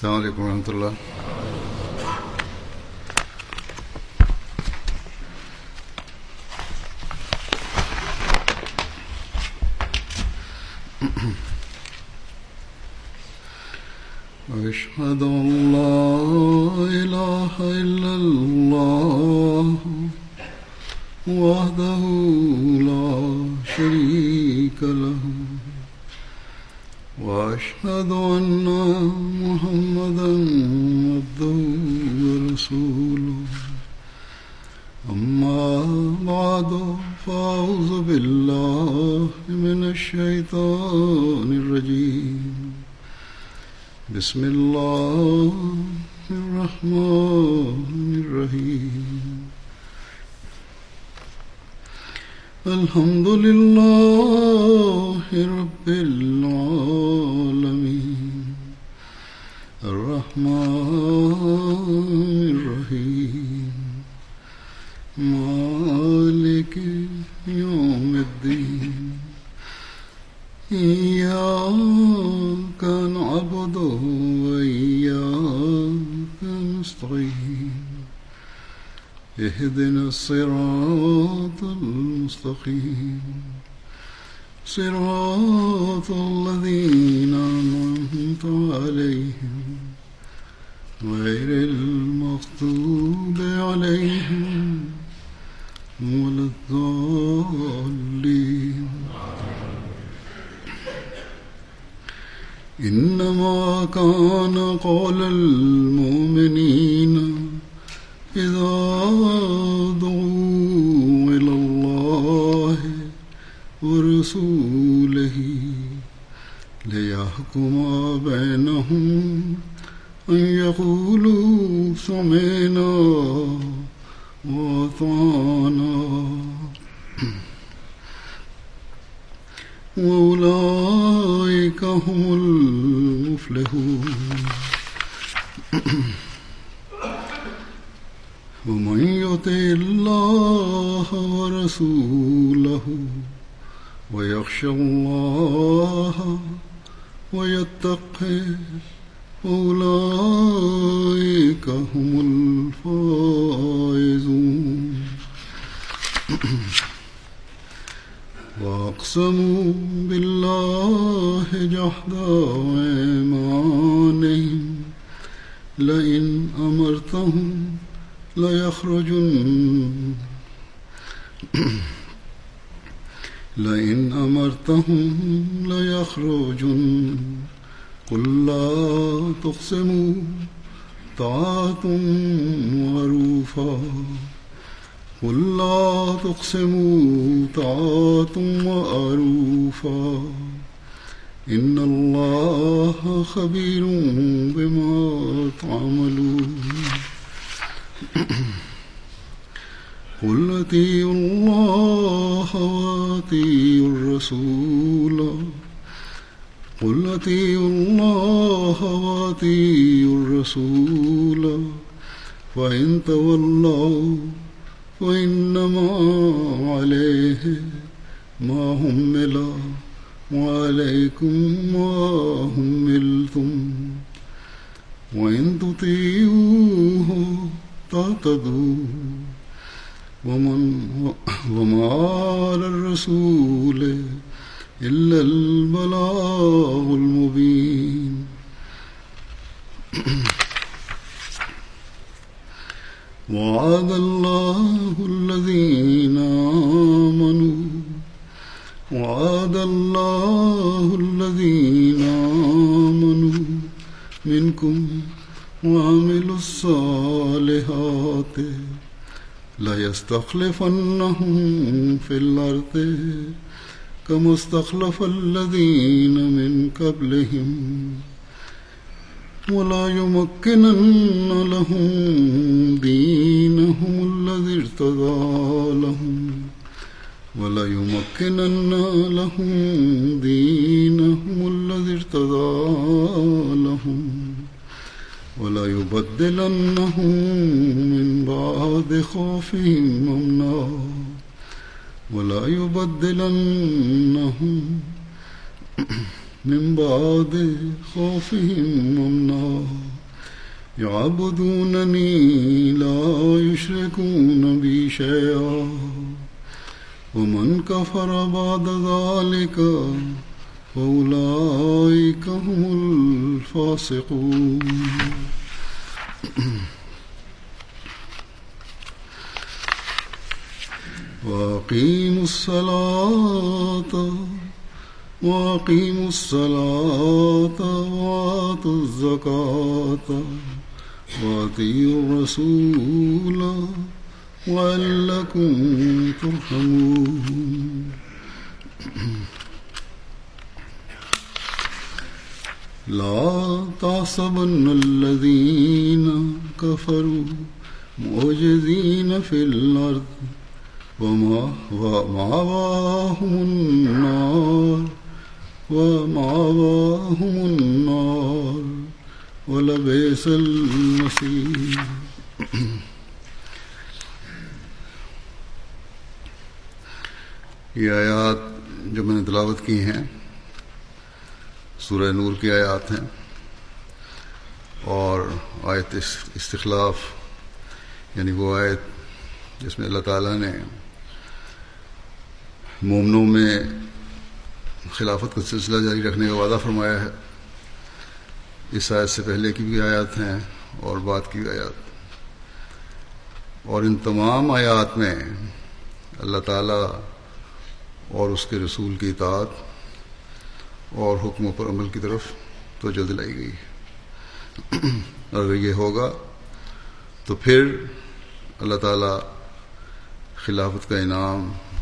السلام علیکم ورحمۃ اللہ. أشهد أن لا إله إلا الله وحده لا شريك له وأشهد أن محمدا عبده ورسوله أما بعد فأعوذ بالله من الشيطان الرجيم بسم الله الرحمن الرحيم الحمد لله رب العالمين الرحمن الرحيم مالك يوم الدين إياك نعبد وإياك نستعين اهدنا الصراط المستقيم صراط الذين أنعمت عليهم غير المغضوب عليهم ولا الضالين. إنما كان قول المؤمنين إذا دعوا إلى الله ورسوله ليحكم بينهم أن يقولوا سمعنا وأطعنا وأولئك هم المفلحون. ومن يطع الله ورسوله ويخشى الله ويتقه أولئك هم الفائزون. وأقسموا بالله جهد أيمانهم لئن أمرتهم ليخرجن قل لا تقسموا طاعة معروفة قل لا تقسموا طاعة معروفة إن الله خبير بما تعملون. قل أطيعوا الله وأطيعوا الرسول قل أطيعوا الله وأطيعوا الرسول فإن تولوا فإنما عليه ما حمل وعليكم ما حملتم وإن تطيعوه تهتدوا وما على الرسول إلا البلاغ المبين. وعد الله الذين آمنوا منكم وعملوا الصالحات ليستخلفنهم في الأرض كما استخلف الذين من قبلهم ولا يمكنن لهم دينهم الذي ارتضى لهم ولا يبدلنهم من بعد خوفهم أمنا ولا يبدلنهم من بعد خوفهم أمنا يعبدونني لا يشركون بي شيئا ومن كفر بعد ذلك فأولئك هم الفاسقون. وأقيموا الصلاة وآتوا الزكاة وأطيعوا الرسول لعلكم ترحمون. لا تحسبن الذين كفروا معجزين في الأرض ومأواهم النار ولبئس المصير. یہ آیات جو میں نے تلاوت کی ہیں سورہ نور کی آیات ہیں، اور آیت استخلاف یعنی وہ آیت جس میں اللہ تعالیٰ نے مومنوں میں خلافت کا سلسلہ جاری رکھنے کا وعدہ فرمایا ہے، اس آیت سے پہلے کی بھی آیات ہیں اور بعد کی بھی آیات، اور ان تمام آیات میں اللہ تعالیٰ اور اس کے رسول کی اطاعت اور حکموں پر عمل کی طرف توجہ دلائی گئی ہے. اگر یہ ہوگا تو پھر اللہ تعالیٰ خلافت کا انعام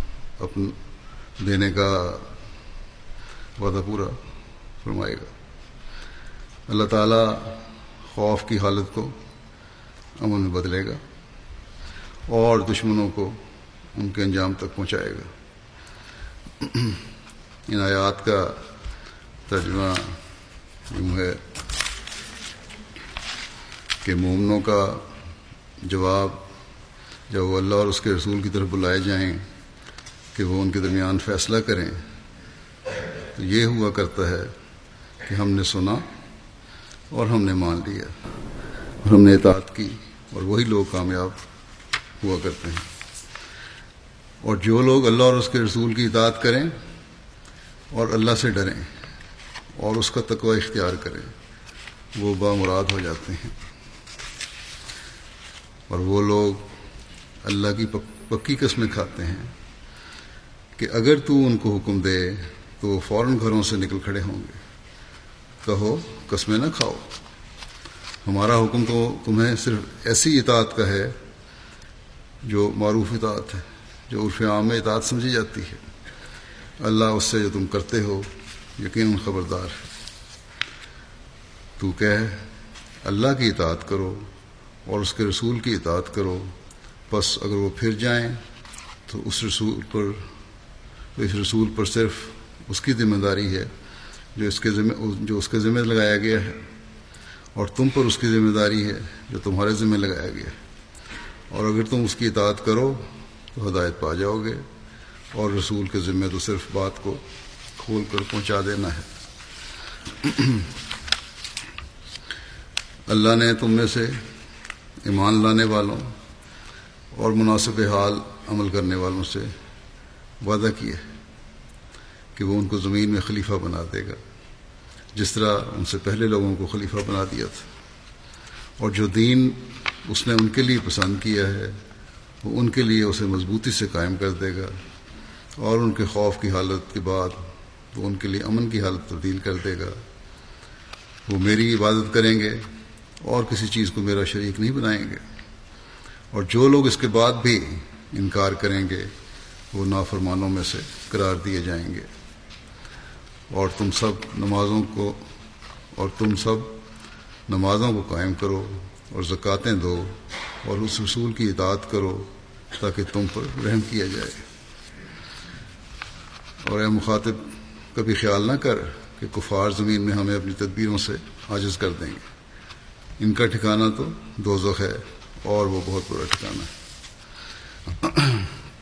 دینے کا وعدہ پورا فرمائے گا. اللہ تعالیٰ خوف کی حالت کو امن میں بدلے گا اور دشمنوں کو ان کے انجام تک پہنچائے گا. ان آیات کا ترجمہ یوں ہے کہ مومنوں کا جواب جب وہ اللہ اور اس کے رسول کی طرف بلائے جائیں کہ وہ ان کے درمیان فیصلہ کریں تو یہ ہوا کرتا ہے کہ ہم نے سنا اور ہم نے مان لیا اور ہم نے اطاعت کی، اور وہی لوگ کامیاب ہوا کرتے ہیں. اور جو لوگ اللہ اور اس کے رسول کی اطاعت کریں اور اللہ سے ڈریں اور اس کا تقوی اختیار کریں وہ بامراد ہو جاتے ہیں. اور وہ لوگ اللہ کی پکی قسمیں کھاتے ہیں کہ اگر تو ان کو حکم دے تو وہ فوراً گھروں سے نکل کھڑے ہوں گے. کہو قسمیں نہ کھاؤ، ہمارا حکم تو تمہیں صرف ایسی اطاعت کا ہے جو معروف اطاعت ہے، جو عرف عام میں اطاعت سمجھی جاتی ہے. اللہ اس سے جو تم کرتے ہو یقیناً خبردار ہے. تو کہہ اللہ کی اطاعت کرو اور اس کے رسول کی اطاعت کرو، پس اگر وہ پھر جائیں تو اس رسول پر صرف اس کی ذمہ داری ہے جو اس کے ذمہ لگایا گیا ہے، اور تم پر اس کی ذمہ داری ہے جو تمہارے ذمہ لگایا گیا ہے. اور اگر تم اس کی اطاعت کرو تو ہدایت پا جاؤ گے، اور رسول کے ذمہ تو صرف بات کو کھول کر پہنچا دینا ہے. اللہ نے تم میں سے ایمان لانے والوں اور مناسب حال عمل کرنے والوں سے وعدہ کیا ہے کہ وہ ان کو زمین میں خلیفہ بنا دے گا جس طرح ان سے پہلے لوگوں کو خلیفہ بنا دیا تھا. اور جو دین اس نے ان کے لیے پسند کیا ہے وہ ان کے لیے اسے مضبوطی سے قائم کر دے گا، اور ان کے خوف کی حالت کے بعد وہ ان کے لیے امن کی حالت تبدیل کر دے گا. وہ میری عبادت کریں گے اور کسی چیز کو میرا شریک نہیں بنائیں گے. اور جو لوگ اس کے بعد بھی انکار کریں گے وہ نافرمانوں میں سے قرار دیے جائیں گے. اور تم سب نمازوں کو قائم کرو اور زکاتیں دو اور اس رسول کی اطاعت کرو تاکہ تم پر رحم کیا جائے. اور اے مخاطب کبھی خیال نہ کر کہ کفار زمین میں ہمیں اپنی تدبیروں سے عاجز کر دیں گے. ان کا ٹھکانہ تو دوزخ ہے اور وہ بہت برا ٹھکانہ ہے.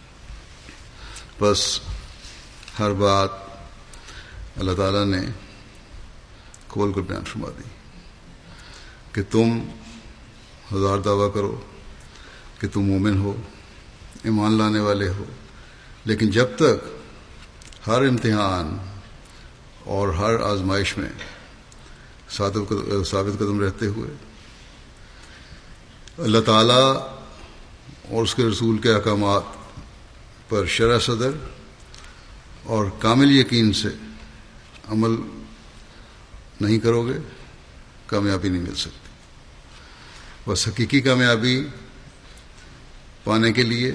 بس ہر بات اللہ تعالیٰ نے کھول کر بیان فرما دی کہ تم 1000 دعویٰ کرو کہ تم مومن ہو، ایمان لانے والے ہو، لیکن جب تک ہر امتحان اور ہر آزمائش میں ثابت قدم رہتے ہوئے اللہ تعالیٰ اور اس کے رسول کے احکامات پر شرح صدر اور کامل یقین سے عمل نہیں کرو گے، کامیابی نہیں مل سکتی۔ بس حقیقی کامیابی پانے کے لیے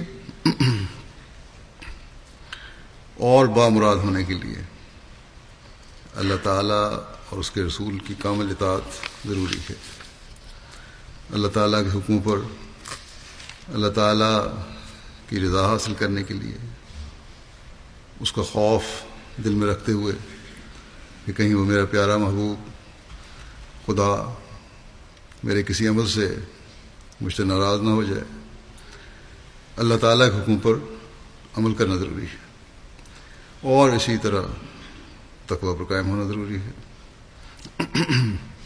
اور بامراد ہونے کے لیے اللہ تعالیٰ اور اس کے رسول کی کامل اطاعت ضروری ہے۔ اللہ تعالیٰ کے حکموں پر اللہ تعالیٰ کی رضا حاصل کرنے کے لیے اس کا خوف دل میں رکھتے ہوئے کہ کہیں وہ میرا پیارا محبوب خدا میرے کسی عمل سے مجھ سے ناراض نہ ہو جائے، اللہ تعالیٰ کے حکم پر عمل کرنا ضروری ہے، اور اسی طرح تقویٰ پر قائم ہونا ضروری ہے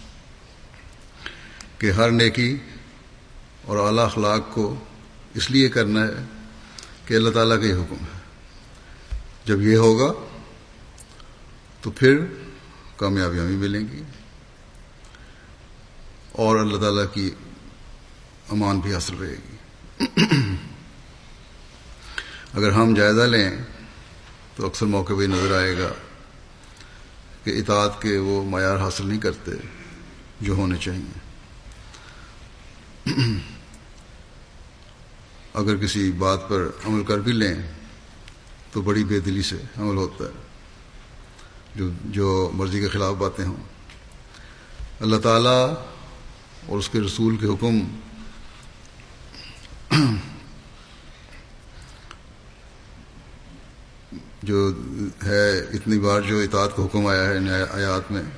کہ ہر نیکی اور اعلیٰ اخلاق کو اس لیے کرنا ہے کہ اللہ تعالیٰ کا یہ حکم ہے۔ جب یہ ہوگا تو پھر کامیابیاں بھی ملیں گی اور اللہ تعالیٰ کی امان بھی حاصل رہے گی۔ اگر ہم جائزہ لیں تو اکثر موقع پہ نظر آئے گا کہ اطاعت کے وہ معیار حاصل نہیں کرتے جو ہونے چاہیے۔ اگر کسی بات پر عمل کر بھی لیں تو بڑی بے دلی سے عمل ہوتا ہے، جو مرضی کے خلاف باتیں ہوں۔ اللہ تعالیٰ اور اس کے رسول کے حکم جو ہے، اتنی بار جو اطاعت کا حکم آیا ہے ان آیات میں،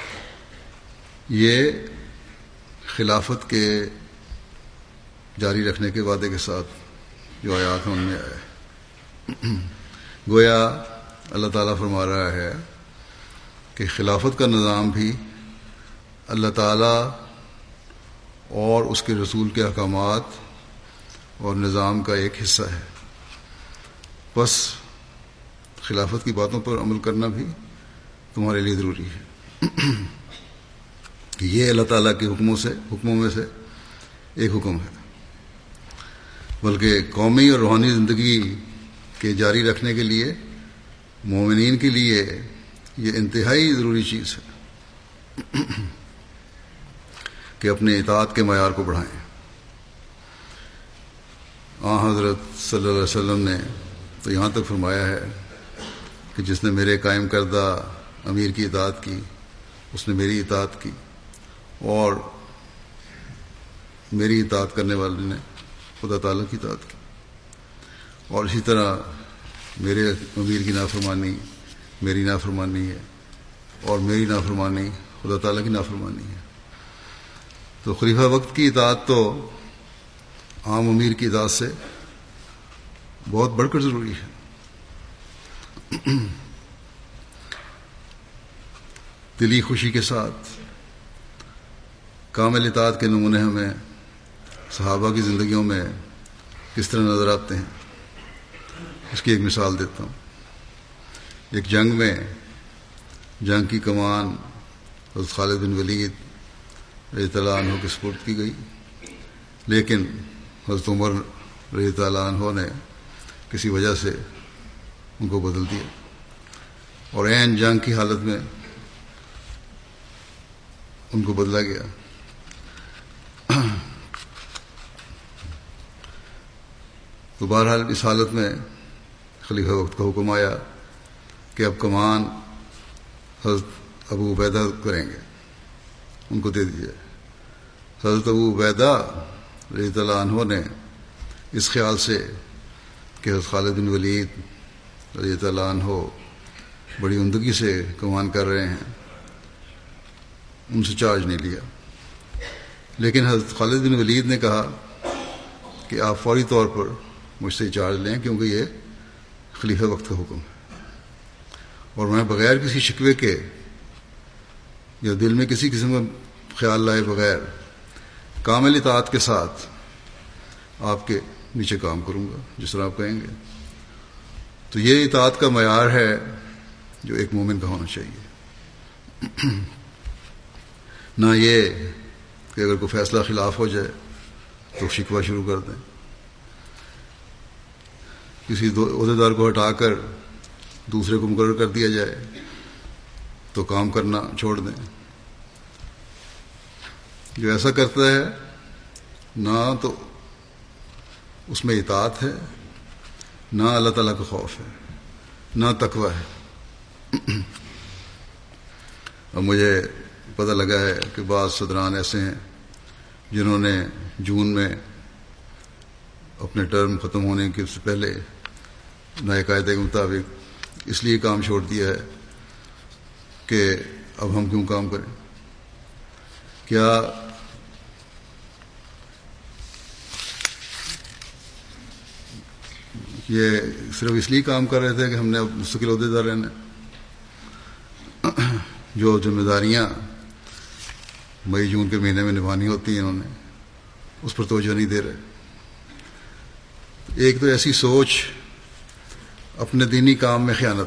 یہ خلافت کے جاری رکھنے کے وعدے کے ساتھ جو آیات ہیں ان میں آیا ہے۔ گویا اللہ تعالیٰ فرما رہا ہے کہ خلافت کا نظام بھی اللہ تعالیٰ اور اس کے رسول کے احکامات اور نظام کا ایک حصہ ہے۔ بس خلافت کی باتوں پر عمل کرنا بھی تمہارے لیے ضروری ہے کہ یہ اللہ تعالیٰ کے حکموں میں سے ایک حکم ہے، بلکہ قومی اور روحانی زندگی کے جاری رکھنے کے لیے مومنین کے لیے یہ انتہائی ضروری چیز ہے کہ اپنے اطاعت کے معیار کو بڑھائیں۔ حضرت صلی اللہ علیہ وسلم نے تو یہاں تک فرمایا ہے کہ جس نے میرے قائم کردہ امیر کی اطاعت کی اس نے میری اطاعت کی، اور میری اطاعت کرنے والے نے خدا تعالیٰ کی اطاعت کی، اور اسی طرح میرے امیر کی نافرمانی میری نافرمانی ہے، اور میری نافرمانی خدا تعالیٰ کی نافرمانی ہے۔ تو خلیفہ وقت کی اطاعت تو عام امیر کی اطاعت سے بہت بڑھ کر ضروری ہے۔ دلی خوشی کے ساتھ کامل اطاعت کے نمونے ہمیں صحابہ کی زندگیوں میں کس طرح نظر آتے ہیں، اس کی ایک مثال دیتا ہوں۔ ایک جنگ میں جنگ کی کمان حضرت خالد بن ولید رضی اللہ عنہ کے سپرد کی گئی، لیکن حضرت عمر رضی اللہ عنہ نے کسی وجہ سے ان کو بدل دیا، اور عین جنگ کی حالت میں ان کو بدلا گیا۔ تو بہرحال اس حالت میں خلیفہ وقت کا حکم آیا کہ اب کمان حضرت ابو عبیدہ کریں گے، ان کو دے دیجیے۔ حضرت ابو عبیدہ رضی اللہ عنہ نے اس خیال سے کہ حضرت خالد بن ولید رضی اللہ عنہ بڑی عمدگی سے کمان کر رہے ہیں، ان سے چارج نہیں لیا، لیکن حضرت خالد بن ولید نے کہا کہ آپ فوری طور پر مجھ سے چارج لیں، کیونکہ یہ خلیفہ وقت کا حکم ہے، اور میں بغیر کسی شکوے کے یا دل میں کسی قسم کا خیال لائے بغیر کامل اطاعت کے ساتھ آپ کے نیچے کام کروں گا جس طرح آپ کہیں گے. تو یہ اطاعت کا معیار ہے جو ایک مومن کا ہونا چاہیے. نہ یہ کہ اگر کوئی فیصلہ خلاف ہو جائے تو شکوہ شروع کر دیں، کسی عہدیدار کو ہٹا کر دوسرے کو مقرر کر دیا جائے تو کام کرنا چھوڑ دیں. جو ایسا کرتا ہے نہ تو اس میں اطاعت ہے، نہ اللہ تعالیٰ کا خوف ہے، نہ تقوی ہے. اب مجھے پتہ لگا ہے کہ بعض صدران ایسے ہیں جنہوں نے جون میں اپنے ٹرم ختم ہونے کے سے پہلے نئے قاعدے کے مطابق اس لیے کام چھوڑ دیا ہے کہ اب ہم کیوں کام کریں. کیا یہ صرف اس لیے کام کر رہے تھے کہ ہم نے اب مستقل عہدیدار رہنا؟ جو ذمہ داریاں مئی جون کے مہینے میں نبھانی ہوتی ہیں انہوں نے اس پر توجہ نہیں دے رہے. ایک تو ایسی سوچ اپنے دینی کام میں خیانت،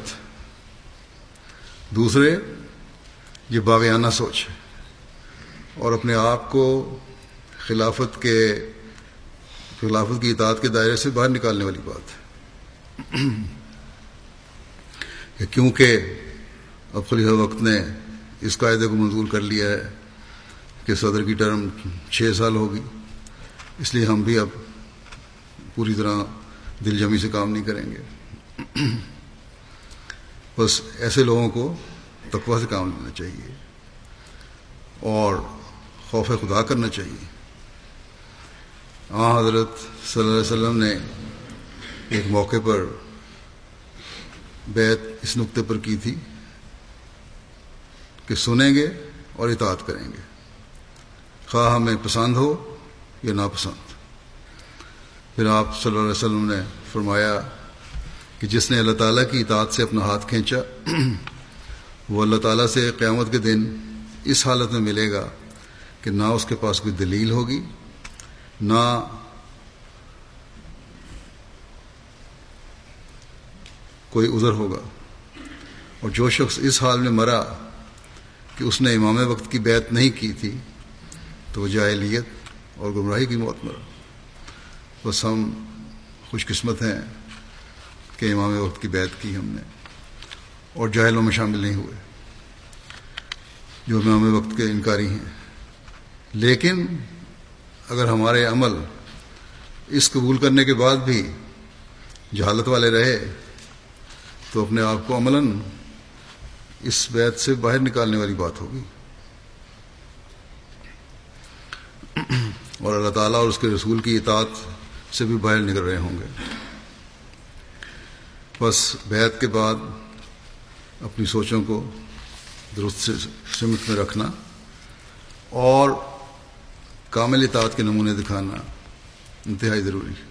دوسرے یہ باغیانہ سوچ ہے اور اپنے آپ کو خلافت کی اطاعت کے دائرے سے باہر نکالنے والی بات ہے. کیونکہ اب خلیفہ وقت نے اس قاعدے کو منظور کر لیا ہے کہ صدر کی ٹرم 6 سال ہوگی، اس لیے ہم بھی اب پوری طرح دل جمی سے کام نہیں کریں گے. بس ایسے لوگوں کو تقویٰ سے کام لینا چاہیے اور خوف خدا کرنا چاہیے. حضرت صلی اللہ علیہ وسلم نے ایک موقع پر بیعت اس نقطے پر کی تھی کہ سنیں گے اور اطاعت کریں گے، خواہ ہمیں پسند ہو یا ناپسند. پھر آپ صلی اللہ علیہ وسلم نے فرمایا کہ جس نے اللہ تعالیٰ کی اطاعت سے اپنا ہاتھ کھینچا وہ اللہ تعالیٰ سے قیامت کے دن اس حالت میں ملے گا کہ نہ اس کے پاس کوئی دلیل ہوگی، نہ کوئی عذر ہوگا. اور جو شخص اس حال میں مرا کہ اس نے امام وقت کی بیعت نہیں کی تھی تو وہ جاہلیت اور گمراہی کی موت مرا. بس ہم خوش قسمت ہیں کہ امام وقت کی بیعت کی ہم نے اور جاہلوں میں شامل نہیں ہوئے جو امام وقت کے انکاری ہیں. لیکن اگر ہمارے عمل اس قبول کرنے کے بعد بھی جہالت والے رہے تو اپنے آپ کو عملاً اس بیعت سے باہر نکالنے والی بات ہوگی اور اللہ تعالیٰ اور اس کے رسول کی اطاعت سے بھی باہر نکل رہے ہوں گے. بس بیعت کے بعد اپنی سوچوں کو درست سمت میں رکھنا اور کامل اطاعت کے نمونے دکھانا انتہائی ضروری ہے.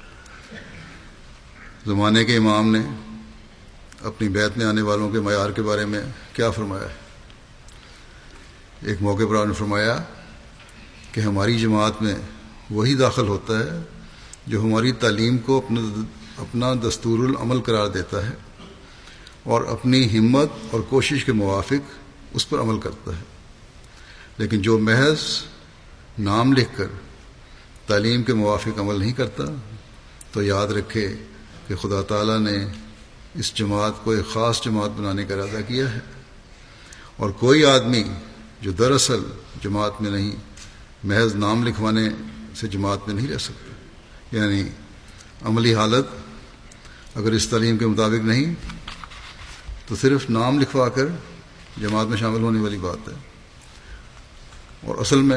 زمانے کے امام نے اپنی بیعت میں آنے والوں کے معیار کے بارے میں کیا فرمایا ہے؟ ایک موقع پر آپ نے فرمایا کہ ہماری جماعت میں وہی داخل ہوتا ہے جو ہماری تعلیم کو اپنا دستور العمل قرار دیتا ہے اور اپنی ہمت اور کوشش کے موافق اس پر عمل کرتا ہے. لیکن جو محض نام لکھ کر تعلیم کے موافق عمل نہیں کرتا تو یاد رکھے کہ خدا تعالیٰ نے اس جماعت کو ایک خاص جماعت بنانے کا ارادہ کیا ہے اور کوئی آدمی جو دراصل جماعت میں نہیں محض نام لکھوانے سے جماعت میں نہیں رہ سکتا. یعنی عملی حالت اگر اس تعلیم کے مطابق نہیں تو صرف نام لکھوا کر جماعت میں شامل ہونے والی بات ہے اور اصل میں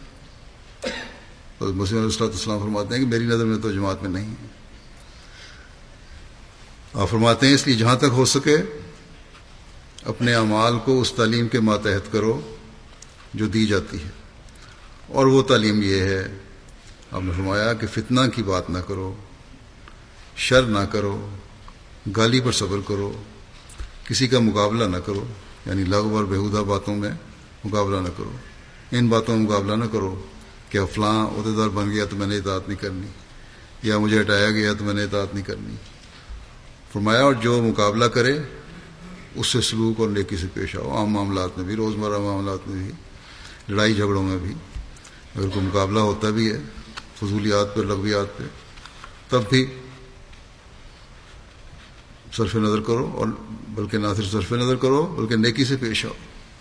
مسیح علیہ السلام فرماتے ہیں کہ میری نظر میں تو جماعت میں نہیں ہے. آپ فرماتے ہیں اس لیے جہاں تک ہو سکے اپنے اعمال کو اس تعلیم کے ماتحت کرو جو دی جاتی ہے اور وہ تعلیم یہ ہے آپ نے فرمایا کہ فتنہ کی بات نہ کرو، شر نہ کرو، گالی پر صبر کرو، کسی کا مقابلہ نہ کرو، یعنی لغو اور بیہودہ باتوں میں مقابلہ نہ کرو، ان باتوں میں مقابلہ نہ کرو کہ فلاں عہدیدار بن گیا تو میں نے اطاعت نہیں کرنی، یا مجھے ہٹایا گیا تو میں نے اطاعت نہیں کرنی۔ فرمایا اور جو مقابلہ کرے اس سے سلوک اور نیکی سے پیش آؤ، عام معاملات میں بھی، روزمرہ معاملات میں بھی، لڑائی جھگڑوں میں بھی۔ اگر کوئی مقابلہ ہوتا بھی ہے فضولیات پہ، لغویات پہ، تب بھی صرف نظر کرو، اور بلکہ نہ صرف صرف نظر کرو بلکہ نیکی سے پیش آؤ۔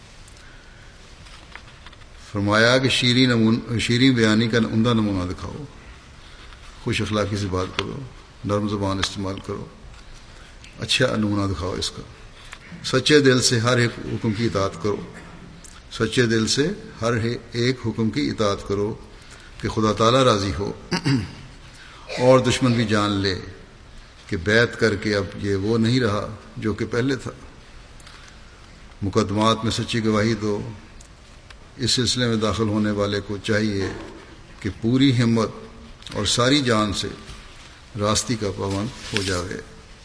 فرمایا کہ شیریں بیانی کا عمدہ نمونہ دکھاؤ، خوش اخلاقی سے بات کرو، نرم زبان استعمال کرو، اچھا نمونہ دکھاؤ اس کا۔ سچے دل سے ہر ایک حکم کی اطاعت کرو، سچے دل سے ہر ایک حکم کی اطاعت کرو کہ خدا تعالیٰ راضی ہو، اور دشمن بھی جان لے کہ بیعت کر کے اب یہ وہ نہیں رہا جو کہ پہلے تھا۔ مقدمات میں سچی گواہی دو۔ اس سلسلے میں داخل ہونے والے کو چاہیے کہ پوری ہمت اور ساری جان سے راستی کا پابند ہو جاوے۔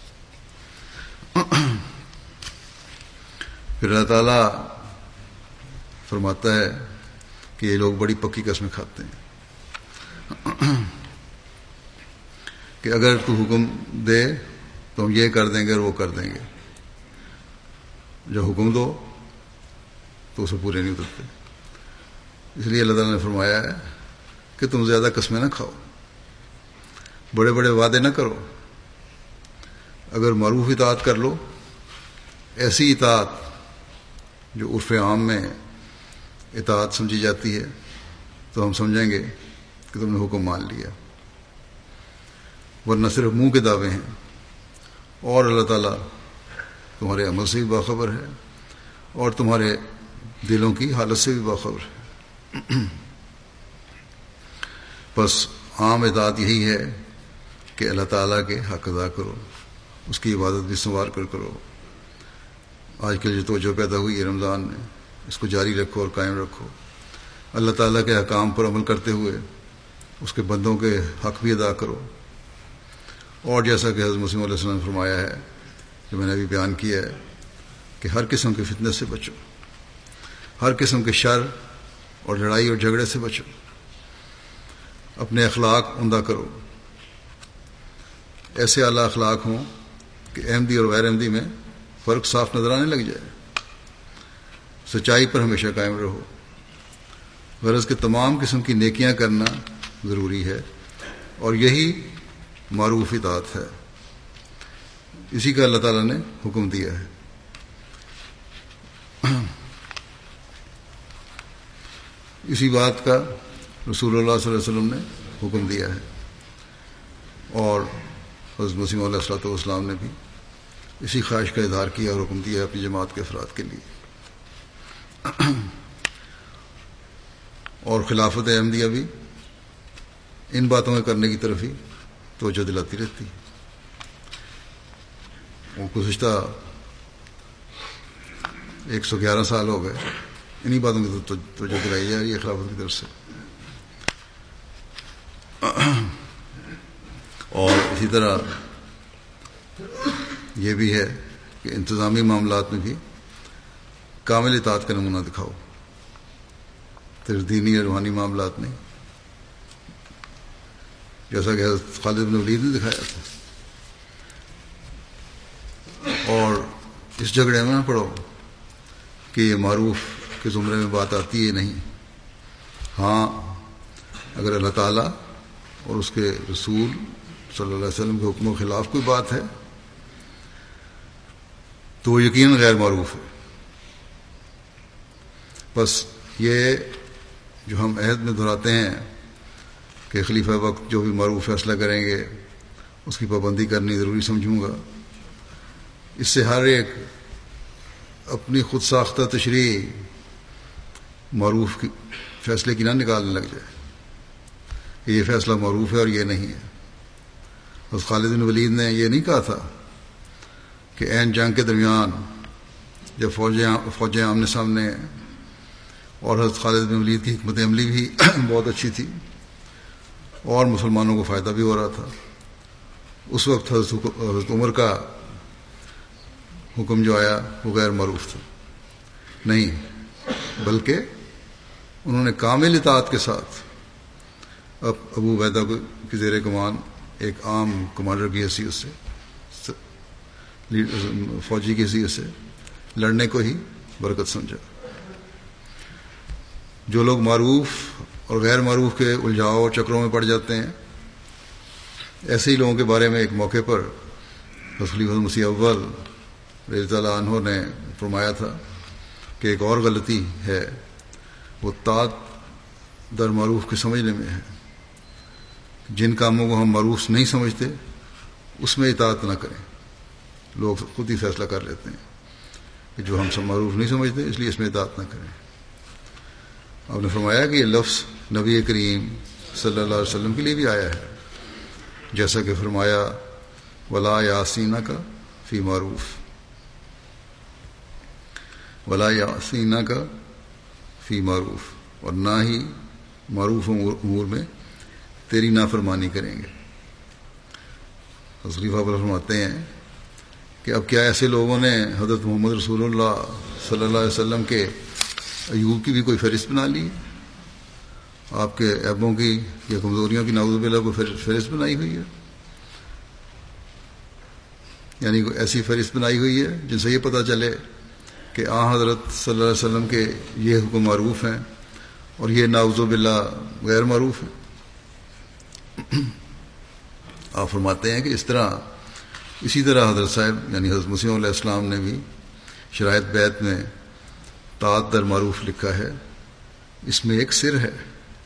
پھر اللہ تعالیٰ فرماتا ہے کہ یہ لوگ بڑی پکی قسمیں کھاتے ہیں کہ اگر تو حکم دے تو ہم یہ کر دیں گے اور وہ کر دیں گے، جو حکم دو تو اسے پورے نہیں اترتے۔ اس لیے اللہ تعالیٰ نے فرمایا ہے کہ تم زیادہ قسمیں نہ کھاؤ، بڑے بڑے وعدے نہ کرو۔ اگر معروف اطاعت کر لو، ایسی اطاعت جو عرف عام میں اطاعت سمجھی جاتی ہے، تو ہم سمجھیں گے کہ تم نے حکم مان لیا، ورنہ صرف منہ کے دعوے ہیں، اور اللہ تعالیٰ تمہارے عمل سے بھی باخبر ہے اور تمہارے دلوں کی حالت سے بھی باخبر ہے۔ بس عام اطاعت یہی ہے کہ اللہ تعالیٰ کے حق ادا کرو، اس کی عبادت بھی سنوار کر کرو۔ آج کل جو توجہ پیدا ہوئی ہے رمضان میں، اس کو جاری رکھو اور قائم رکھو۔ اللہ تعالیٰ کے احکام پر عمل کرتے ہوئے اس کے بندوں کے حق بھی ادا کرو، اور جیسا کہ حضرت مسیح علیہ السلام نے فرمایا ہے، جو میں نے ابھی بیان کیا ہے، کہ ہر قسم کے فتنے سے بچو، ہر قسم کے شر اور لڑائی اور جھگڑے سے بچو، اپنے اخلاق عمدہ کرو، ایسے اعلیٰ اخلاق ہوں کہ احمدی اور غیر احمدی میں فرق صاف نظر آنے لگ جائے۔ سچائی پر ہمیشہ قائم رہو، غرض کہ تمام قسم کی نیکیاں کرنا ضروری ہے، اور یہی معروف اطاعت ہے، اسی کا اللہ تعالیٰ نے حکم دیا ہے۔ اسی بات کا رسول اللہ صلی اللہ علیہ وسلم نے حکم دیا ہے، اور حضرت مسیح علیہ الصلوۃ والسلام نے بھی اسی خواہش کا اظہار کیا اور حکم دیا اپنی جماعت کے افراد کے لیے۔ اور خلافت احمدیہ بھی ان باتوں کے کرنے کی طرف ہی توجہ دلاتی رہتی ہے۔ وہ گزشتہ 111 سال ہو گئے انہی باتوں کی توجہ دلائی جا رہی ہے خلافت کی طرف سے۔ اور اسی طرح یہ بھی ہے کہ انتظامی معاملات میں بھی کامل اطاعت کا نمونہ دکھاؤ، صرف دینی اور روحانی معاملات نہیں، جیسا کہ حضرت خالد بن ولید نے دکھایا تھا۔ اور اس جھگڑے میں نہ پڑو کہ یہ معروف کے زمرے میں بات آتی ہے، نہیں۔ ہاں، اگر اللہ تعالیٰ اور اس کے رسول صلی اللہ علیہ وسلم کے حکم کے خلاف کوئی بات ہے تو وہ یقیناً غیر معروف ہے۔ بس یہ جو ہم عہد میں دہراتے ہیں کہ خلیفہ وقت جو بھی معروف فیصلہ کریں گے اس کی پابندی کرنی ضروری سمجھوں گا، اس سے ہر ایک اپنی خود ساختہ تشریح معروف کی فیصلے کی نہ نکالنے لگ جائے کہ یہ فیصلہ معروف ہے اور یہ نہیں ہے۔ بس خالد بن ولید نے یہ نہیں کہا تھا کہ عین جنگ کے درمیان جب فوجیں آمنے سامنے ہیں، اور حضرت خالد بن ولید کی حکمت عملی بھی بہت اچھی تھی اور مسلمانوں کو فائدہ بھی ہو رہا تھا، اس وقت حضرت عمر کا حکم جو آیا وہ غیر معروف تھا۔ نہیں، بلکہ انہوں نے کامل اطاعت کے ساتھ اب ابو عبیدہ کی زیر کمان ایک عام کمانڈر کی حیثیت سے، فوجی کی حیثیت سے لڑنے کو ہی برکت سمجھا۔ جو لوگ معروف اور غیر معروف کے الجھاؤ اور چکروں میں پڑ جاتے ہیں، ایسے ہی لوگوں کے بارے میں ایک موقع پر خلیفہ مسیح اول رضی اللہ عنہ نے فرمایا تھا کہ ایک اور غلطی ہے، وہ اطاعت در معروف کے سمجھنے میں ہے۔ جن کاموں کو ہم معروف نہیں سمجھتے اس میں اطاعت نہ کریں۔ لوگ خود ہی فیصلہ کر لیتے ہیں کہ جو ہم سب معروف نہیں سمجھتے اس لیے اس میں اطاعت نہ کریں۔ آپ نے فرمایا کہ یہ لفظ نبی کریم صلی اللہ علیہ وسلم کے لیے بھی آیا ہے، جیسا کہ فرمایا ولا یاسینہ کا فی معروف، ولا یاسینہ کا فی معروف، اور نہ ہی معروف امور میں تیری نافرمانی کریں گے۔ خلیفہ پر فرماتے ہیں کہ اب کیا ایسے لوگوں نے حضرت محمد رسول اللہ صلی اللہ علیہ وسلم کے عیوب کی بھی کوئی فہرست بنا لی؟ آپ کے عیبوں کی یا کمزوریوں کی نعوذ باللہ کوئی فہرست بنائی ہوئی ہے؟ یعنی کوئی ایسی فہرست بنائی ہوئی ہے جن سے یہ پتہ چلے کہ حضرت صلی اللہ علیہ وسلم کے یہ حکم معروف ہیں اور یہ نعوذ باللہ غیر معروف ہیں۔ آپ فرماتے ہیں کہ اسی طرح حضرت صاحب یعنی حضرت مسیح علیہ السلام نے بھی شرائط بیعت میں طاعت در معروف لکھا ہے، اس میں ایک سر ہے،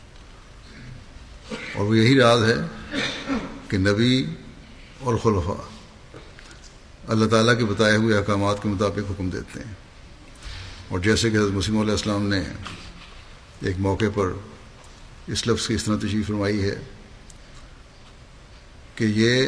اور وہ یہی راز ہے کہ نبی اور خلفاء اللہ تعالیٰ کے بتائے ہوئے احکامات کے مطابق حکم دیتے ہیں، اور جیسے کہ حضرت مسیح علیہ السلام نے ایک موقع پر اس لفظ کی اس طرح تشریح فرمائی ہے کہ یہ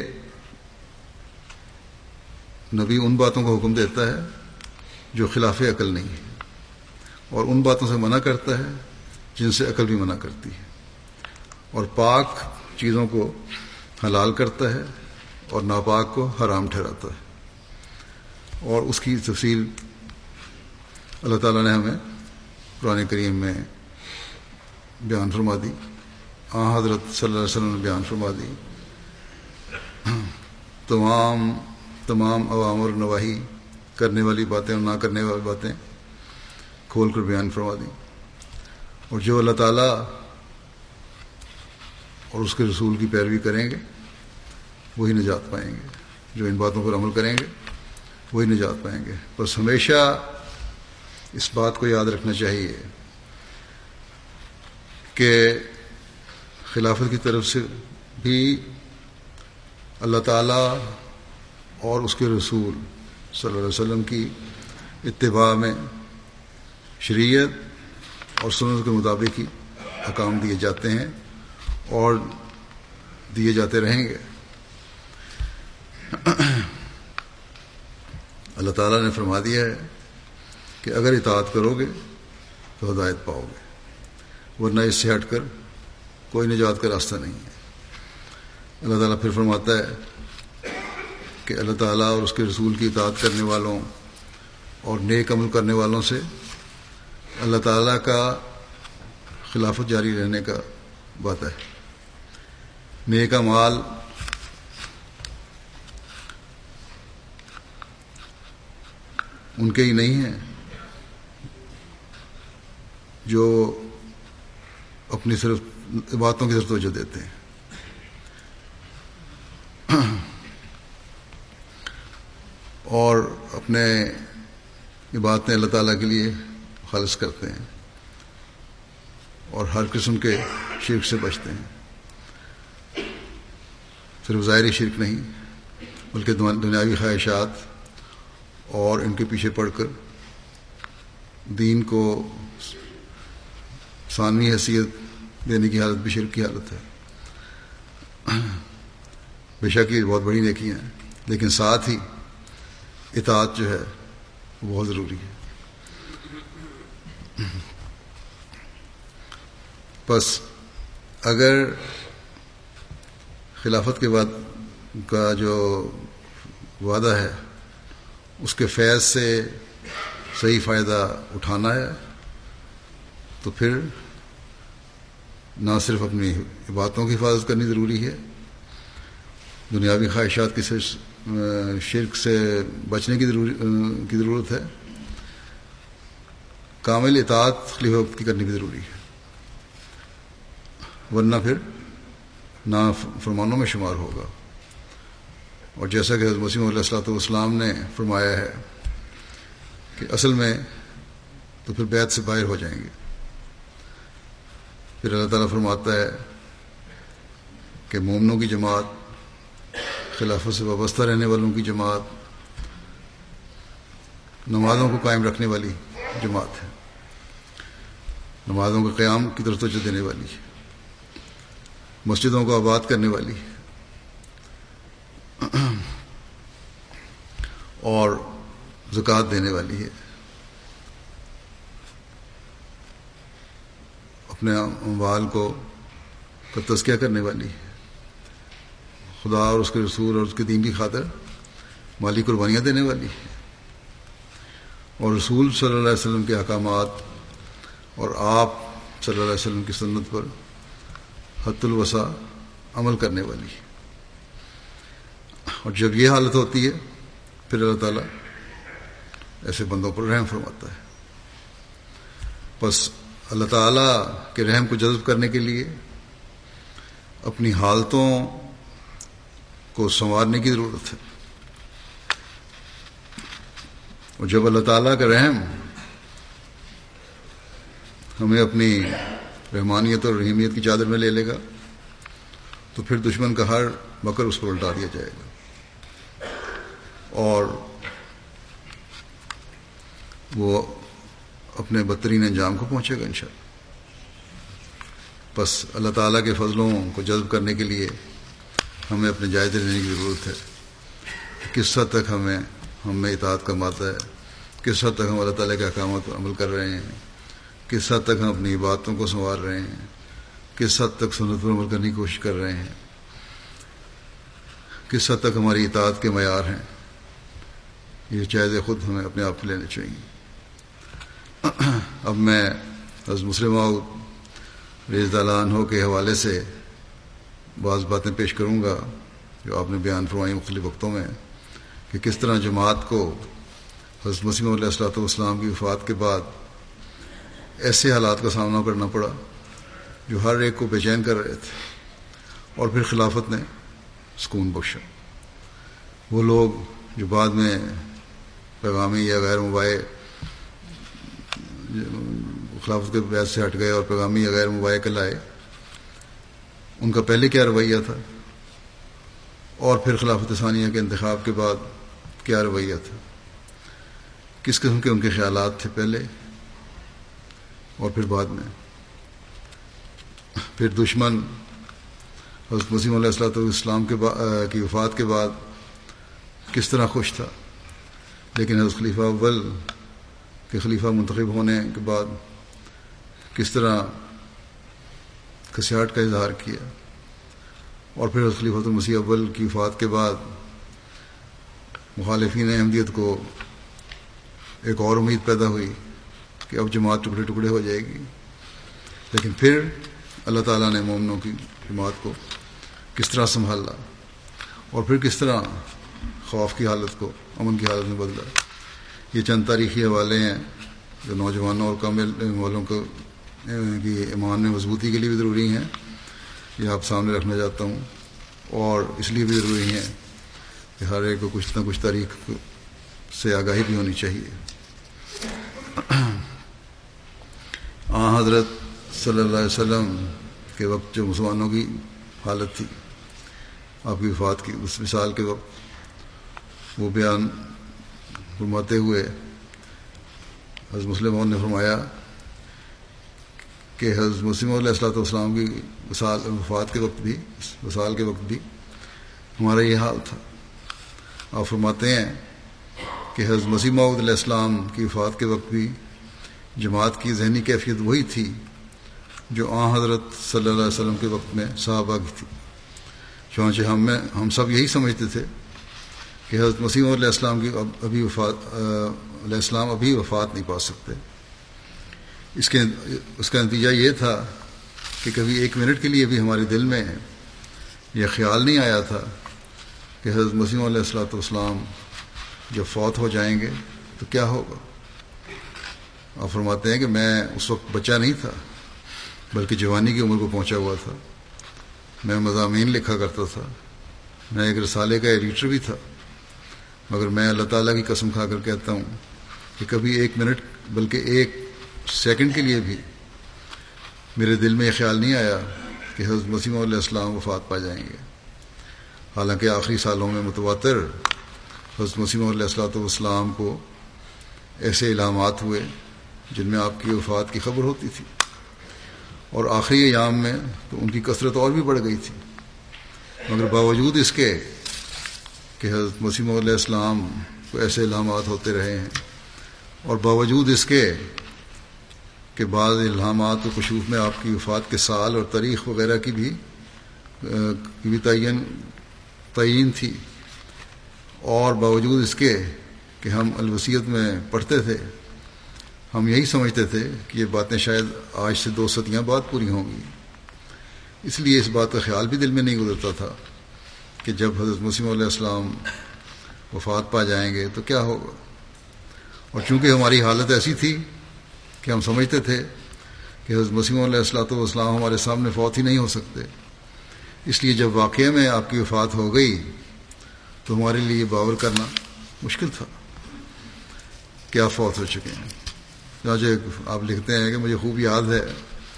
نبی ان باتوں کا حکم دیتا ہے جو خلاف عقل نہیں ہے، اور ان باتوں سے منع کرتا ہے جن سے عقل بھی منع کرتی ہے، اور پاک چیزوں کو حلال کرتا ہے اور ناپاک کو حرام ٹھہراتا ہے۔ اور اس کی تفصیل اللہ تعالیٰ نے ہمیں قرآن کریم میں بیان فرما دی، حضرت صلی اللہ علیہ وسلم نے بیان فرما دی۔ تمام اوامر نواہی، کرنے والی باتیں اور نہ کرنے والی باتیں کھول کر بیان فرما دی، اور جو اللہ تعالیٰ اور اس کے رسول کی پیروی کریں گے وہی نجات پائیں گے، جو ان باتوں پر عمل کریں گے وہی نجات پائیں گے۔ بس ہمیشہ اس بات کو یاد رکھنا چاہیے کہ خلافت کی طرف سے بھی اللہ تعالیٰ اور اس کے رسول صلی اللہ علیہ وسلم کی اتباع میں شریعت اور سنت کے مطابق ہی احکام دیے جاتے ہیں اور دیے جاتے رہیں گے۔ اللہ تعالیٰ نے فرما دیا ہے کہ اگر اطاعت کرو گے تو ہدایت پاؤ گے، ورنہ اس سے ہٹ کر کوئی نجات کا راستہ نہیں ہے۔ اللہ تعالیٰ پھر فرماتا ہے کہ اللہ تعالیٰ اور اس کے رسول کی اطاعت کرنے والوں اور نیک عمل کرنے والوں سے اللہ تعالیٰ کا خلافت جاری رہنے کا وعدہ ہے۔ نیک اعمال ان کے ہی نہیں ہیں جو اپنی صرف باتوں کی طرف توجہ دیتے ہیں، اور اپنے عبادتیں اللہ تعالیٰ کے لیے خالص کرتے ہیں اور ہر قسم کے شرک سے بچتے ہیں۔ صرف ظاہری شرک نہیں بلکہ دنیاوی خواہشات اور ان کے پیچھے پڑ کر دین کو ثانوی حیثیت دینے کی حالت بھی شرک کی حالت ہے۔ بے شک یہ بہت بڑی نیکیاں ہیں، لیکن ساتھ ہی اطاعت جو ہے وہ بہت ضروری ہے۔ بس اگر خلافت کے بعد کا جو وعدہ ہے اس کے فیض سے صحیح فائدہ اٹھانا ہے تو پھر نہ صرف اپنی عبادتوں کی حفاظت کرنی ضروری ہے، دنیاوی خواہشات کی شرک سے بچنے کی ضرورت ہے، کامل اطاعت خلیفہ وقت کی کرنی بھی ضروری ہے، ورنہ پھر نافرمانوں میں شمار ہوگا۔ اور جیسا کہ حضرت مسیح علیہ الصلوۃ والسلام نے فرمایا ہے کہ اصل میں تو پھر بیعت سے باہر ہو جائیں گے۔ پھر اللہ تعالیٰ فرماتا ہے کہ مومنوں کی جماعت، خلافت سے وابستہ رہنے والوں کی جماعت، نمازوں کو قائم رکھنے والی جماعت ہے، نمازوں کے قیام کی طرف توجہ دینے والی ہے، مسجدوں کو آباد کرنے والی ہے، اور زکوٰۃ دینے والی ہے، اپنے اموال کو تزکیہ کرنے والی ہے، خدا اور اس کے رسول اور اس کے دین کی خاطر مالی قربانیاں دینے والی ہے، اور رسول صلی اللہ علیہ وسلم کے احکامات اور آپ صلی اللہ علیہ وسلم کی سنت پر حد الوسع عمل کرنے والی ہے۔ اور جب یہ حالت ہوتی ہے پھر اللہ تعالیٰ ایسے بندوں پر رحم فرماتا ہے۔ بس اللہ تعالیٰ کے رحم کو جذب کرنے کے لیے اپنی حالتوں کو سنوارنے کی ضرورت ہے، اور جب اللہ تعالیٰ کا رحم ہمیں اپنی رحمانیت اور رحیمیت کی چادر میں لے لے گا تو پھر دشمن کا ہر مکر اس پر الٹا دیا جائے گا، اور وہ اپنے بدترین انجام کو پہنچے گا انشاءاللہ۔ بس اللہ تعالیٰ کے فضلوں کو جذب کرنے کے لیے ہمیں اپنے جائزے لینے کی ضرورت ہے کہ کس حد تک ہم میں اطاعت کا مادہ ہے، کس حد تک ہم اللہ تعالیٰ کے احکامات پر عمل کر رہے ہیں، کس حد تک ہم اپنی عبادتوں کو سنوار رہے ہیں، کس حد تک سنت پر عمل کرنے کی کوشش کر رہے ہیں، کس حد تک ہماری اطاعت کے معیار ہیں۔ یہ جائزے خود ہمیں اپنے آپ کو لینے چاہیے۔ اب میں حضرت مسلم موعود رضی اللہ عنہ کے حوالے سے بعض باتیں پیش کروں گا جو آپ نے بیان فرمائی مختلف وقتوں میں، کہ کس طرح جماعت کو حضرت مسیح علیہ الصلوۃ والسلام کی وفات کے بعد ایسے حالات کا سامنا کرنا پڑا جو ہر ایک کو بے چین کر رہے تھے، اور پھر خلافت نے سکون بخشا۔ وہ لوگ جو بعد میں پیغامی یا غیر مباح خلافت کے بیعت سے ہٹ گئے اور پیغامی یا غیر مباح کہلائے، ان کا پہلے کیا رویہ تھا، اور پھر خلافت ثانیہ کے انتخاب کے بعد کیا رویہ تھا، کس قسم کے ان کے خیالات تھے پہلے اور پھر بعد میں۔ پھر دشمن حضرت مسیح علیہ الصلوۃ والسلام کی وفات کے بعد کس طرح خوش تھا، لیکن حضرت خلیفہ اول کے خلیفہ منتخب ہونے کے بعد کس طرح کسیاٹ کا اظہار کیا، اور پھر حضرت خلیفۃ المسیح اول کی وفات کے بعد مخالفین احمدیت کو ایک اور امید پیدا ہوئی کہ اب جماعت ٹکڑے ٹکڑے ہو جائے گی، لیکن پھر اللہ تعالیٰ نے مومنوں کی جماعت کو کس طرح سنبھالا، اور پھر کس طرح خوف کی حالت کو امن کی حالت میں بدلا۔ یہ چند تاریخی حوالے ہیں جو نوجوانوں اور کم علم والوں کو کی ایمان میں مضبوطی کے لیے بھی ضروری ہیں، یہ آپ سامنے رکھنا چاہتا ہوں، اور اس لیے بھی ضروری ہیں کہ ہر ایک کو کچھ نہ کچھ تاریخ سے آگاہی بھی ہونی چاہیے۔ حضرت صلی اللہ علیہ وسلم کے وقت جو مسلمانوں کی حالت تھی آپ کی وفات کی اس مثال کے وقت، وہ بیان فرماتے ہوئے حضرت مسلم موعود نے فرمایا کہ حضرت مسیح علیہ الصلوۃ والسلام کی وفات کے وقت بھی، وصال کے وقت بھی ہمارا یہ حال تھا۔ آپ فرماتے ہیں کہ حضرت مسیح موعود علیہ السلام کی وفات کے وقت بھی جماعت کی ذہنی کیفیت وہی تھی جو حضرت صلی اللہ علیہ وسلم کے وقت میں صحابہ کی تھی، چنانچہ ہم سب یہی سمجھتے تھے کہ حضرت مسیح علیہ السلام کی ابھی وفات نہیں پا سکتے۔ اس کا نتیجہ یہ تھا کہ کبھی ایک منٹ کے لیے بھی ہمارے دل میں یہ خیال نہیں آیا تھا کہ حضرت مسیح علیہ الصلوۃ والسلام جب فوت ہو جائیں گے تو کیا ہوگا۔ آپ فرماتے ہیں کہ میں اس وقت بچہ نہیں تھا بلکہ جوانی کی عمر کو پہنچا ہوا تھا، میں مضامین لکھا کرتا تھا، میں ایک رسالے کا ایڈیٹر بھی تھا، مگر میں اللہ تعالیٰ کی قسم کھا کر کہتا ہوں کہ کبھی ایک منٹ بلکہ ایک سیکنڈ کے لیے بھی میرے دل میں یہ خیال نہیں آیا کہ حضرت مسیح علیہ السلام وفات پا جائیں گے۔ حالانکہ آخری سالوں میں متواتر حضرت مسیح علیہ السلام کو ایسے علامات ہوئے جن میں آپ کی وفات کی خبر ہوتی تھی، اور آخری ایام میں تو ان کی کثرت اور بھی بڑھ گئی تھی، مگر باوجود اس کے کہ حضرت مسیح علیہ السلام کو ایسے علامات ہوتے رہے ہیں، اور باوجود اس کے کہ بعض الہامات و کشوف میں آپ کی وفات کے سال اور تاریخ وغیرہ کی بھی تعین تھی، اور باوجود اس کے کہ ہم الوصیت میں پڑھتے تھے، ہم یہی سمجھتے تھے کہ یہ باتیں شاید آج سے 2 صدیاں بعد پوری ہوں گی، اس لیے اس بات کا خیال بھی دل میں نہیں گزرتا تھا کہ جب حضرت مسیح علیہ السلام وفات پا جائیں گے تو کیا ہوگا۔ اور چونکہ ہماری حالت ایسی تھی کہ ہم سمجھتے تھے کہ حضرت مسیح علیہ السلام ہمارے سامنے فوت ہی نہیں ہو سکتے، اس لیے جب واقعے میں آپ کی وفات ہو گئی تو ہمارے لیے باور کرنا مشکل تھا کہ آپ فوت ہو چکے ہیں۔ چنانچہ آپ لکھتے ہیں کہ مجھے خوب یاد ہے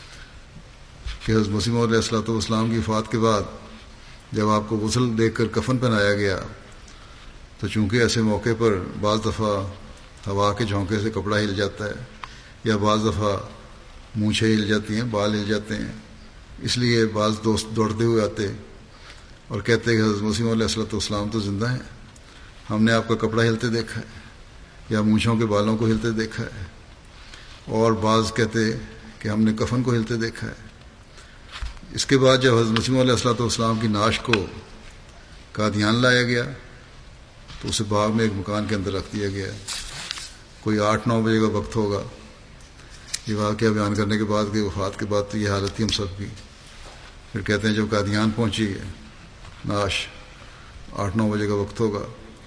کہ حضرت مسیح علیہ السلام کی وفات کے بعد جب آپ کو غسل دیکھ کر کفن پہنایا گیا تو چونکہ ایسے موقع پر بعض دفعہ ہوا کے جھونکے سے کپڑا ہل جاتا ہے یا بعض دفعہ مونچھیں ہل جاتی ہیں، بال ہل جاتے ہیں، اس لیے بعض دوست دوڑتے ہوئے آتے اور کہتے کہ حضرت مسیح علیہ السلام تو زندہ ہیں، ہم نے آپ کا کپڑا ہلتے دیکھا ہے یا مونچھوں کے بالوں کو ہلتے دیکھا ہے، اور بعض کہتے کہ ہم نے کفن کو ہلتے دیکھا ہے۔ اس کے بعد جب حضرت مسیح علیہ السلام کی نعش کو قادیان لایا گیا تو اسے باغ میں ایک مکان کے اندر رکھ دیا گیا، کوئی 8-9 بجے کا وقت ہوگا۔ یہ واقعہ بیان کرنے کے بعد کہ وفات کے بعد تو یہ حالت تھی ہم سب کی۔ پھر کہتے ہیں جب قادیان پہنچی نعش 8-9 بجے کا وقت ہوگا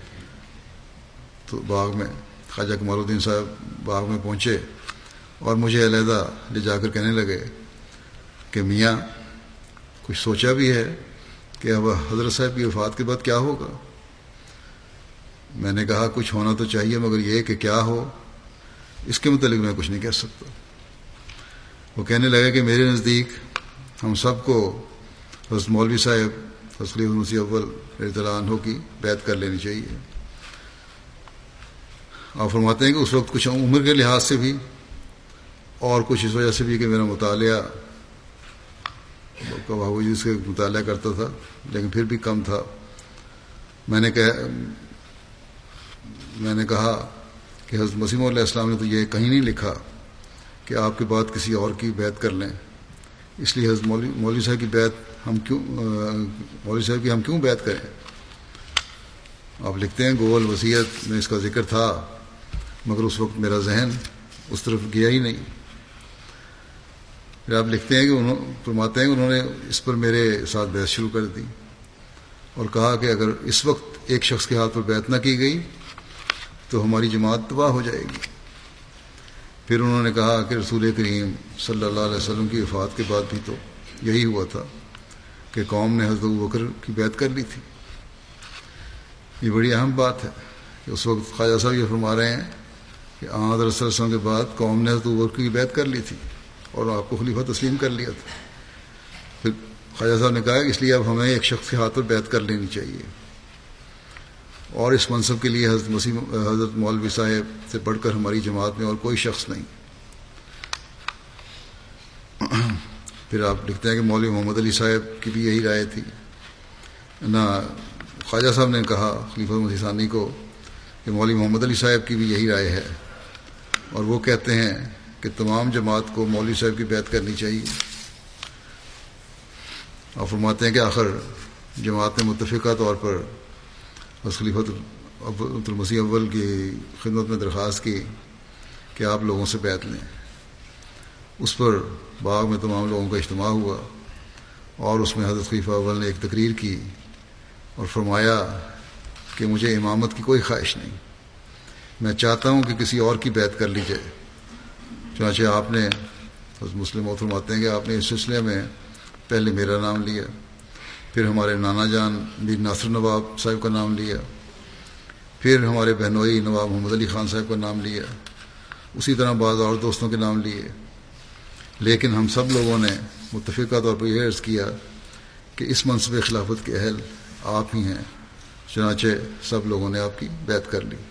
تو باغ میں خواجہ کمال الدین صاحب باغ میں پہنچے اور مجھے علیحدہ لے جا کر کہنے لگے کہ میاں کچھ سوچا بھی ہے کہ اب حضرت صاحب کی وفات کے بعد کیا ہوگا؟ میں نے کہا کچھ ہونا تو چاہیے، مگر یہ کہ کیا ہو اس کے متعلق میں کچھ نہیں کہہ سکتا۔ وہ کہنے لگا کہ میرے نزدیک ہم سب کو حضرت مولوی صاحب حضرت خلیفہ مسیح اول رضی اللہ عنہ کی بیعت کر لینی چاہیے۔ آپ فرماتے ہیں کہ اس وقت کچھ عمر کے لحاظ سے بھی اور کچھ اس وجہ سے بھی کہ میرا مطالعہ باوجود اس کے مطالعہ کرتا تھا لیکن پھر بھی کم تھا، میں نے کہا کہ حضرت مسیح علیہ السلام نے تو یہ کہیں نہیں لکھا کہ آپ کے بعد کسی اور کی بیعت کر لیں، اس لیے حضرت مولوی صاحب کی ہم کیوں بیعت کریں؟ آپ لکھتے ہیں گول وصیت میں اس کا ذکر تھا مگر اس وقت میرا ذہن اس طرف گیا ہی نہیں۔ پھر آپ لکھتے ہیں کہ فرماتے ہیں کہ انہوں نے اس پر میرے ساتھ بحث شروع کر دی اور کہا کہ اگر اس وقت ایک شخص کے ہاتھ پر بیعت نہ کی گئی تو ہماری جماعت تباہ ہو جائے گی۔ پھر انہوں نے کہا کہ رسول کریم صلی اللہ علیہ وسلم کی وفات کے بعد بھی تو یہی ہوا تھا کہ قوم نے حضرت ابوبکر کی بیعت کر لی تھی۔ یہ بڑی اہم بات ہے کہ اس وقت خواجہ صاحب یہ فرما رہے ہیں کہ حضرت صلی اللہ علیہ وسلم کے بعد قوم نے حضرت ابوبکر کی بیعت کر لی تھی اور آپ کو خلیفہ تسلیم کر لیا تھا۔ پھر خواجہ صاحب نے کہا کہ اس لیے اب ہمیں ایک شخص کے ہاتھ پر بیعت کر لینی چاہیے، اور اس منصب کے لیے حضرت مولوی صاحب سے بڑھ کر ہماری جماعت میں اور کوئی شخص نہیں۔ پھر آپ لکھتے ہیں کہ مولوی محمد علی صاحب کی بھی یہی رائے تھی۔ نہ خواجہ صاحب نے کہا خلیفہ مسیح ثانی کو کہ مولوی محمد علی صاحب کی بھی یہی رائے ہے، اور وہ کہتے ہیں کہ تمام جماعت کو مولوی صاحب کی بیعت کرنی چاہیے۔ اور فرماتے ہیں کہ آخر جماعت نے متفقہ طور پر خلیفہ المسیح اول کی خدمت میں درخواست کی کہ آپ لوگوں سے بیعت لیں۔ اس پر باغ میں تمام لوگوں کا اجتماع ہوا اور اس میں حضرت خلیفہ اول نے ایک تقریر کی اور فرمایا کہ مجھے امامت کی کوئی خواہش نہیں، میں چاہتا ہوں کہ کسی اور کی بیعت کر لی جائے۔ چنانچہ آپ نے، حضرت مسلم موعود فرماتے ہیں کہ آپ نے اس سلسلے میں پہلے میرا نام لیا، پھر ہمارے نانا جان میر ناصر نواب صاحب کا نام لیا، پھر ہمارے بہنوئی نواب محمد علی خان صاحب کا نام لیا، اسی طرح بعض اور دوستوں کے نام لیے، لیکن ہم سب لوگوں نے متفقہ طور پر یہ عرض کیا کہ اس منصب خلافت کے اہل آپ ہی ہیں۔ چنانچہ سب لوگوں نے آپ کی بیعت کر لی،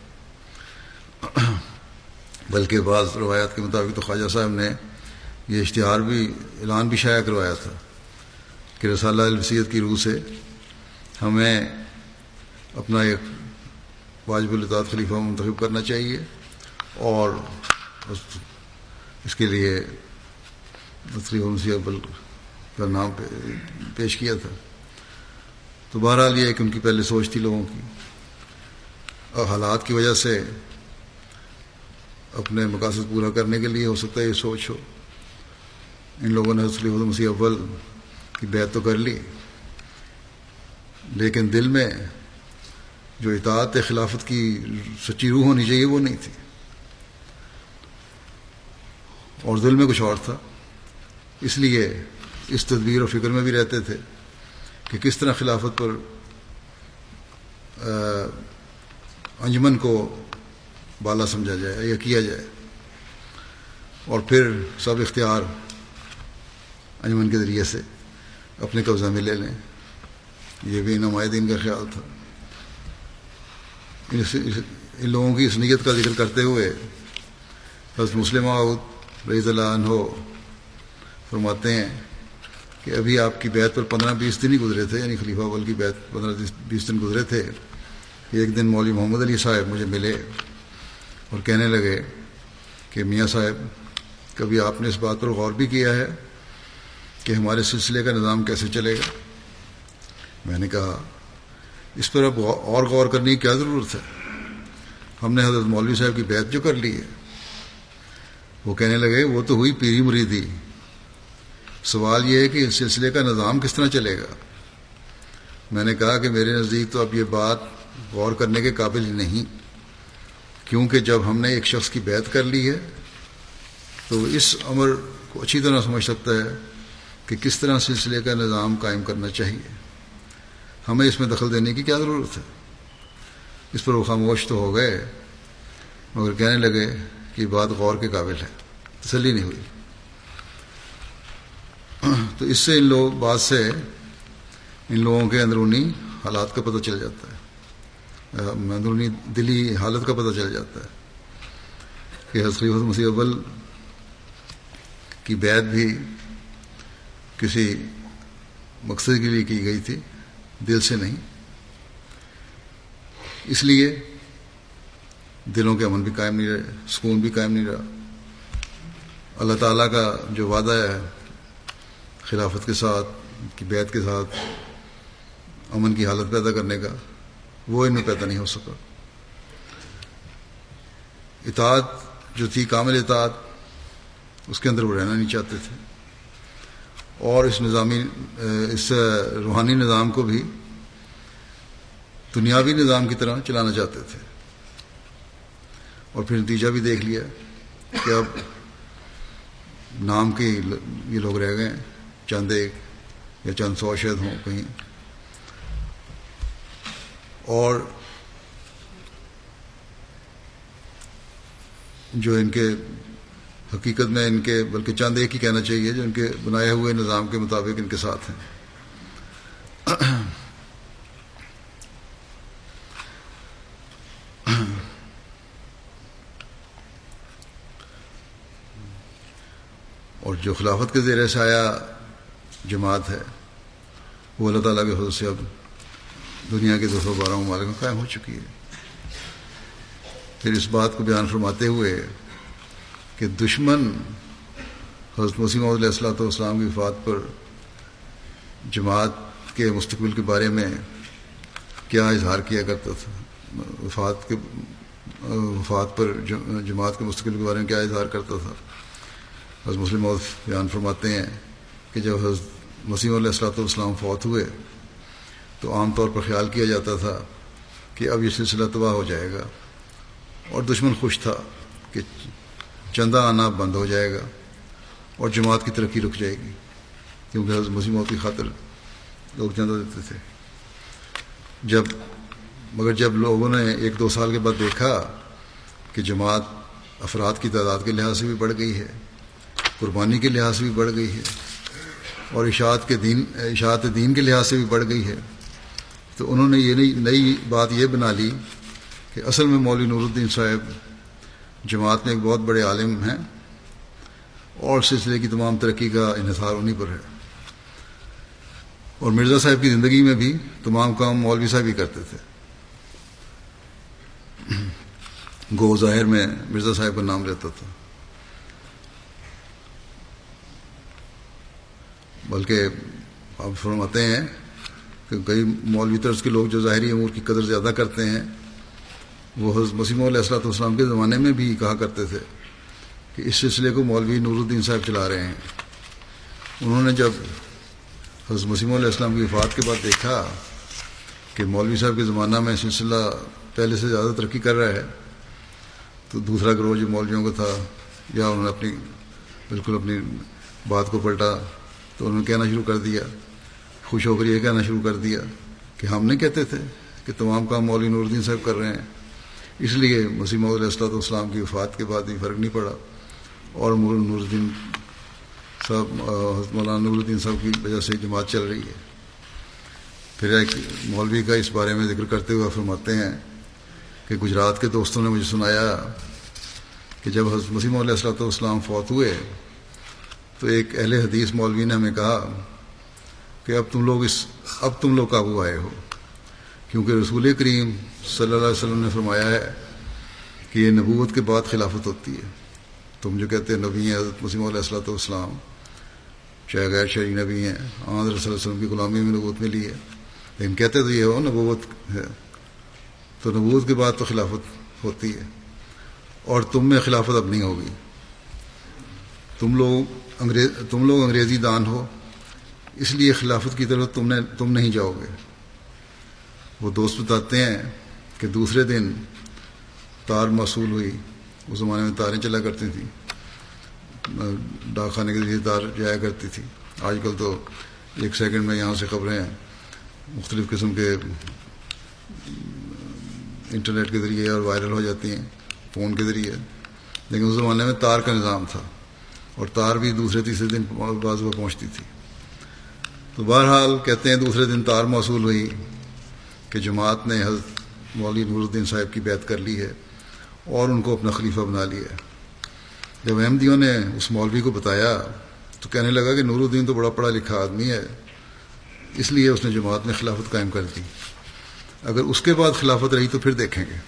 بلکہ بعض روایات کے مطابق تو خواجہ صاحب نے یہ اشتہار بھی، اعلان بھی شائع کروایا تھا کہ رسالہ الوصیت کی روح سے ہمیں اپنا ایک واجب الاطاعت خلیفہ منتخب کرنا چاہیے، اور اس کے لیے خلیفہ مسیح اول کا نام پیش کیا تھا۔ تو بہرحال یہ کہ ان کی پہلے سوچ تھی لوگوں کی، اور حالات کی وجہ سے اپنے مقاصد پورا کرنے کے لیے ہو سکتا ہے یہ سوچ ہو، ان لوگوں نے خلیفہ مسیح اول کی بیعت تو کر لی، لیکن دل میں جو اطاعت خلافت کی سچی روح ہونی چاہیے وہ نہیں تھی، اور دل میں کچھ اور تھا۔ اس لیے اس تدبیر و فکر میں بھی رہتے تھے کہ کس طرح خلافت پر انجمن کو بالا سمجھا جائے یا کیا جائے، اور پھر سب اختیار انجمن کے ذریعے سے اپنے قبضہ میں لے لیں۔ یہ بھی نمائندین کا خیال تھا۔ ان لوگوں کی اس نیت کا ذکر کرتے ہوئے حضرت مسلم موعود رضی اللہ عنہ فرماتے ہیں کہ ابھی آپ کی بیعت پر 15-20 دن ہی گزرے تھے، یعنی خلیفہ اول کی بیعت 15-20 دن گزرے تھے۔ ایک دن مولوی محمد علی صاحب مجھے ملے اور کہنے لگے کہ میاں صاحب، کبھی آپ نے اس بات پر غور بھی کیا ہے کہ ہمارے سلسلے کا نظام کیسے چلے گا؟ میں نے کہا اس پر اب اور غور کرنے کی کیا ضرورت ہے، ہم نے حضرت مولوی صاحب کی بیعت جو کر لی ہے۔ وہ کہنے لگے وہ تو ہوئی پیری مریدی، سوال یہ ہے کہ اس سلسلے کا نظام کس طرح چلے گا۔ میں نے کہا کہ میرے نزدیک تو اب یہ بات غور کرنے کے قابل ہی نہیں، کیونکہ جب ہم نے ایک شخص کی بیعت کر لی ہے تو اس امر کو اچھی طرح سمجھ سکتا ہے کہ کس طرح سلسلے کا نظام قائم کرنا چاہیے، ہمیں اس میں دخل دینے کی کیا ضرورت ہے۔ اس پر وہ خاموش تو ہو گئے، مگر کہنے لگے کہ بات غور کے قابل ہے، تسلی نہیں ہوئی۔ تو اس سے بات سے ان لوگوں کے اندرونی حالات کا پتہ چل جاتا ہے، اندرونی دلی حالت کا پتہ چل جاتا ہے کہ حضرت خلیفہ مسیح اول کی بیعت بھی کسی مقصد کے لیے کی گئی تھی، دل سے نہیں۔ اس لیے دلوں کے امن بھی قائم نہیں رہے، سکون بھی قائم نہیں رہا۔ اللہ تعالیٰ کا جو وعدہ ہے خلافت کے ساتھ، کی بیعت کے ساتھ امن کی حالت پیدا کرنے کا، وہ ان میں پیدا نہیں ہو سکا۔ اطاعت جو تھی، کامل اطاعت، اس کے اندر وہ رہنا نہیں چاہتے تھے، اور اس روحانی نظام کو بھی دنیاوی نظام کی طرح چلانا چاہتے تھے۔ اور پھر نتیجہ بھی دیکھ لیا کہ اب نام کے یہ لوگ رہ گئے ہیں، چند ایک یا چند سو شاید ہوں کہیں، اور جو ان کے حقیقت میں ان کے بلکہ چند ایک ہی کہنا چاہیے جو ان کے بنائے ہوئے نظام کے مطابق ان کے ساتھ ہیں۔ اور جو خلافت کے زیر سایہ جماعت ہے وہ اللہ تعالیٰ کے فضل سے اب دنیا کے 212 ممالک میں قائم ہو چکی ہے۔ پھر اس بات کو بیان فرماتے ہوئے کہ دشمن حضرت مسیح موعود علیہ الصلوۃ والسلام کی وفات پر جماعت کے مستقبل کے بارے میں کیا اظہار کیا کرتا تھا، وفات پر جماعت کے مستقبل کے بارے میں کیا اظہار کرتا تھا، حضرت مسلم موعود بیان فرماتے ہیں کہ جب حضرت مسیح علیہ الصلوۃ والسلام فوت ہوئے تو عام طور پر خیال کیا جاتا تھا کہ اب یہ سلسلہ تباہ ہو جائے گا، اور دشمن خوش تھا کہ چندہ آنا بند ہو جائے گا اور جماعت کی ترقی رک جائے گی، کیونکہ حضرت مسیح موعود کی خاطر لوگ چندہ دیتے تھے۔ مگر جب لوگوں نے 1-2 سال کے بعد دیکھا کہ جماعت افراد کی تعداد کے لحاظ سے بھی بڑھ گئی ہے، قربانی کے لحاظ سے بھی بڑھ گئی ہے، اور اشاعت دین کے لحاظ سے بھی بڑھ گئی ہے، تو انہوں نے یہ نئی بات یہ بنا لی کہ اصل میں مولوی نور الدین صاحب جماعت میں ایک بہت بڑے عالم ہیں اور سلسلے کی تمام ترقی کا انحصار انہیں پر ہے، اور مرزا صاحب کی زندگی میں بھی تمام کام مولوی صاحب ہی کرتے تھے۔ گو ظاہر میں مرزا صاحب کا نام رہتا تھا، بلکہ آپ فرماتے ہیں کہ کئی مولوی طرز کے لوگ جو ظاہری امور کی قدر زیادہ کرتے ہیں وہ حضرت مسیح موعود علیہ الصلوۃ والسلام کے زمانے میں بھی کہا کرتے تھے کہ اس سلسلے کو مولوی نور الدین صاحب چلا رہے ہیں۔ انہوں نے جب حضرت مسیح موعود علیہ السلام کی وفات کے بعد دیکھا کہ مولوی صاحب کے زمانہ میں سلسلہ پہلے سے زیادہ ترقی کر رہا ہے، تو دوسرا گروہ جو مولویوں کا تھا، یا انہوں نے بالکل اپنی بات کو پلٹا، تو انہوں نے کہنا شروع کر دیا، خوش ہو کر یہ کہنا شروع کر دیا کہ ہم نہیں کہتے تھے کہ تمام کام مولوی نور الدین صاحب کر رہے ہیں، اس لیے مسیح موعود علیہ الصلوۃ والسلام کی وفات کے بعد بھی فرق نہیں پڑا، اور نور الدین صاحب مولانا نور الدین صاحب کی وجہ سے جماعت چل رہی ہے۔ پھر ایک مولوی کا اس بارے میں ذکر کرتے ہوئے فرماتے ہیں کہ گجرات کے دوستوں نے مجھے سنایا کہ جب حضرت مسیح موعود علیہ الصلوۃ والسلام فوت ہوئے تو ایک اہل حدیث مولوی نے ہمیں کہا کہ اب تم لوگ قابو آئے ہو، کیونکہ رسول کریم صلی اللہ علیہ وسلم نے فرمایا ہے کہ یہ نبوت کے بعد خلافت ہوتی ہے۔ تم جو کہتے ہیں نبی ہیں حضرت مسیح موعود علیہ الصلوۃ والسلام، چاہے غیر شرعی نبی ہیں، حضرت صلی اللہ علیہ وسلم کی غلامی میں نبوت ملی ہے، لیکن کہتے تو یہ ہو نبوت ہے، تو نبوت کے بعد تو خلافت ہوتی ہے، اور تم میں خلافت اب نہیں ہوگی، تم لوگ انگریزی دان ہو، اس لیے خلافت کی طرف تم نہیں جاؤ گے۔ وہ دوست بتاتے ہیں کہ دوسرے دن تار موصول ہوئی، اس زمانے میں تاریں چلا کرتی تھیں، ڈاک خانے کے ذریعے تار جایا کرتی تھی، آج کل تو 1 سیکنڈ میں یہاں سے خبریں مختلف قسم کے انٹرنیٹ کے ذریعے اور وائرل ہو جاتی ہیں فون کے ذریعے، لیکن اس زمانے میں تار کا نظام تھا، اور تار بھی دوسرے تیسرے دن بعض وہ پہنچتی تھی۔ تو بہرحال کہتے ہیں دوسرے دن تار موصول ہوئی کہ جماعت نے حضرت مولوی نور الدین صاحب کی بیعت کر لی ہے اور ان کو اپنا خلیفہ بنا لیا ہے۔ جب احمدیوں نے اس مولوی کو بتایا تو کہنے لگا کہ نور الدین تو بڑا پڑھا لکھا آدمی ہے، اس لیے اس نے جماعت میں خلافت قائم کر دی، اگر اس کے بعد خلافت رہی تو پھر دیکھیں گے۔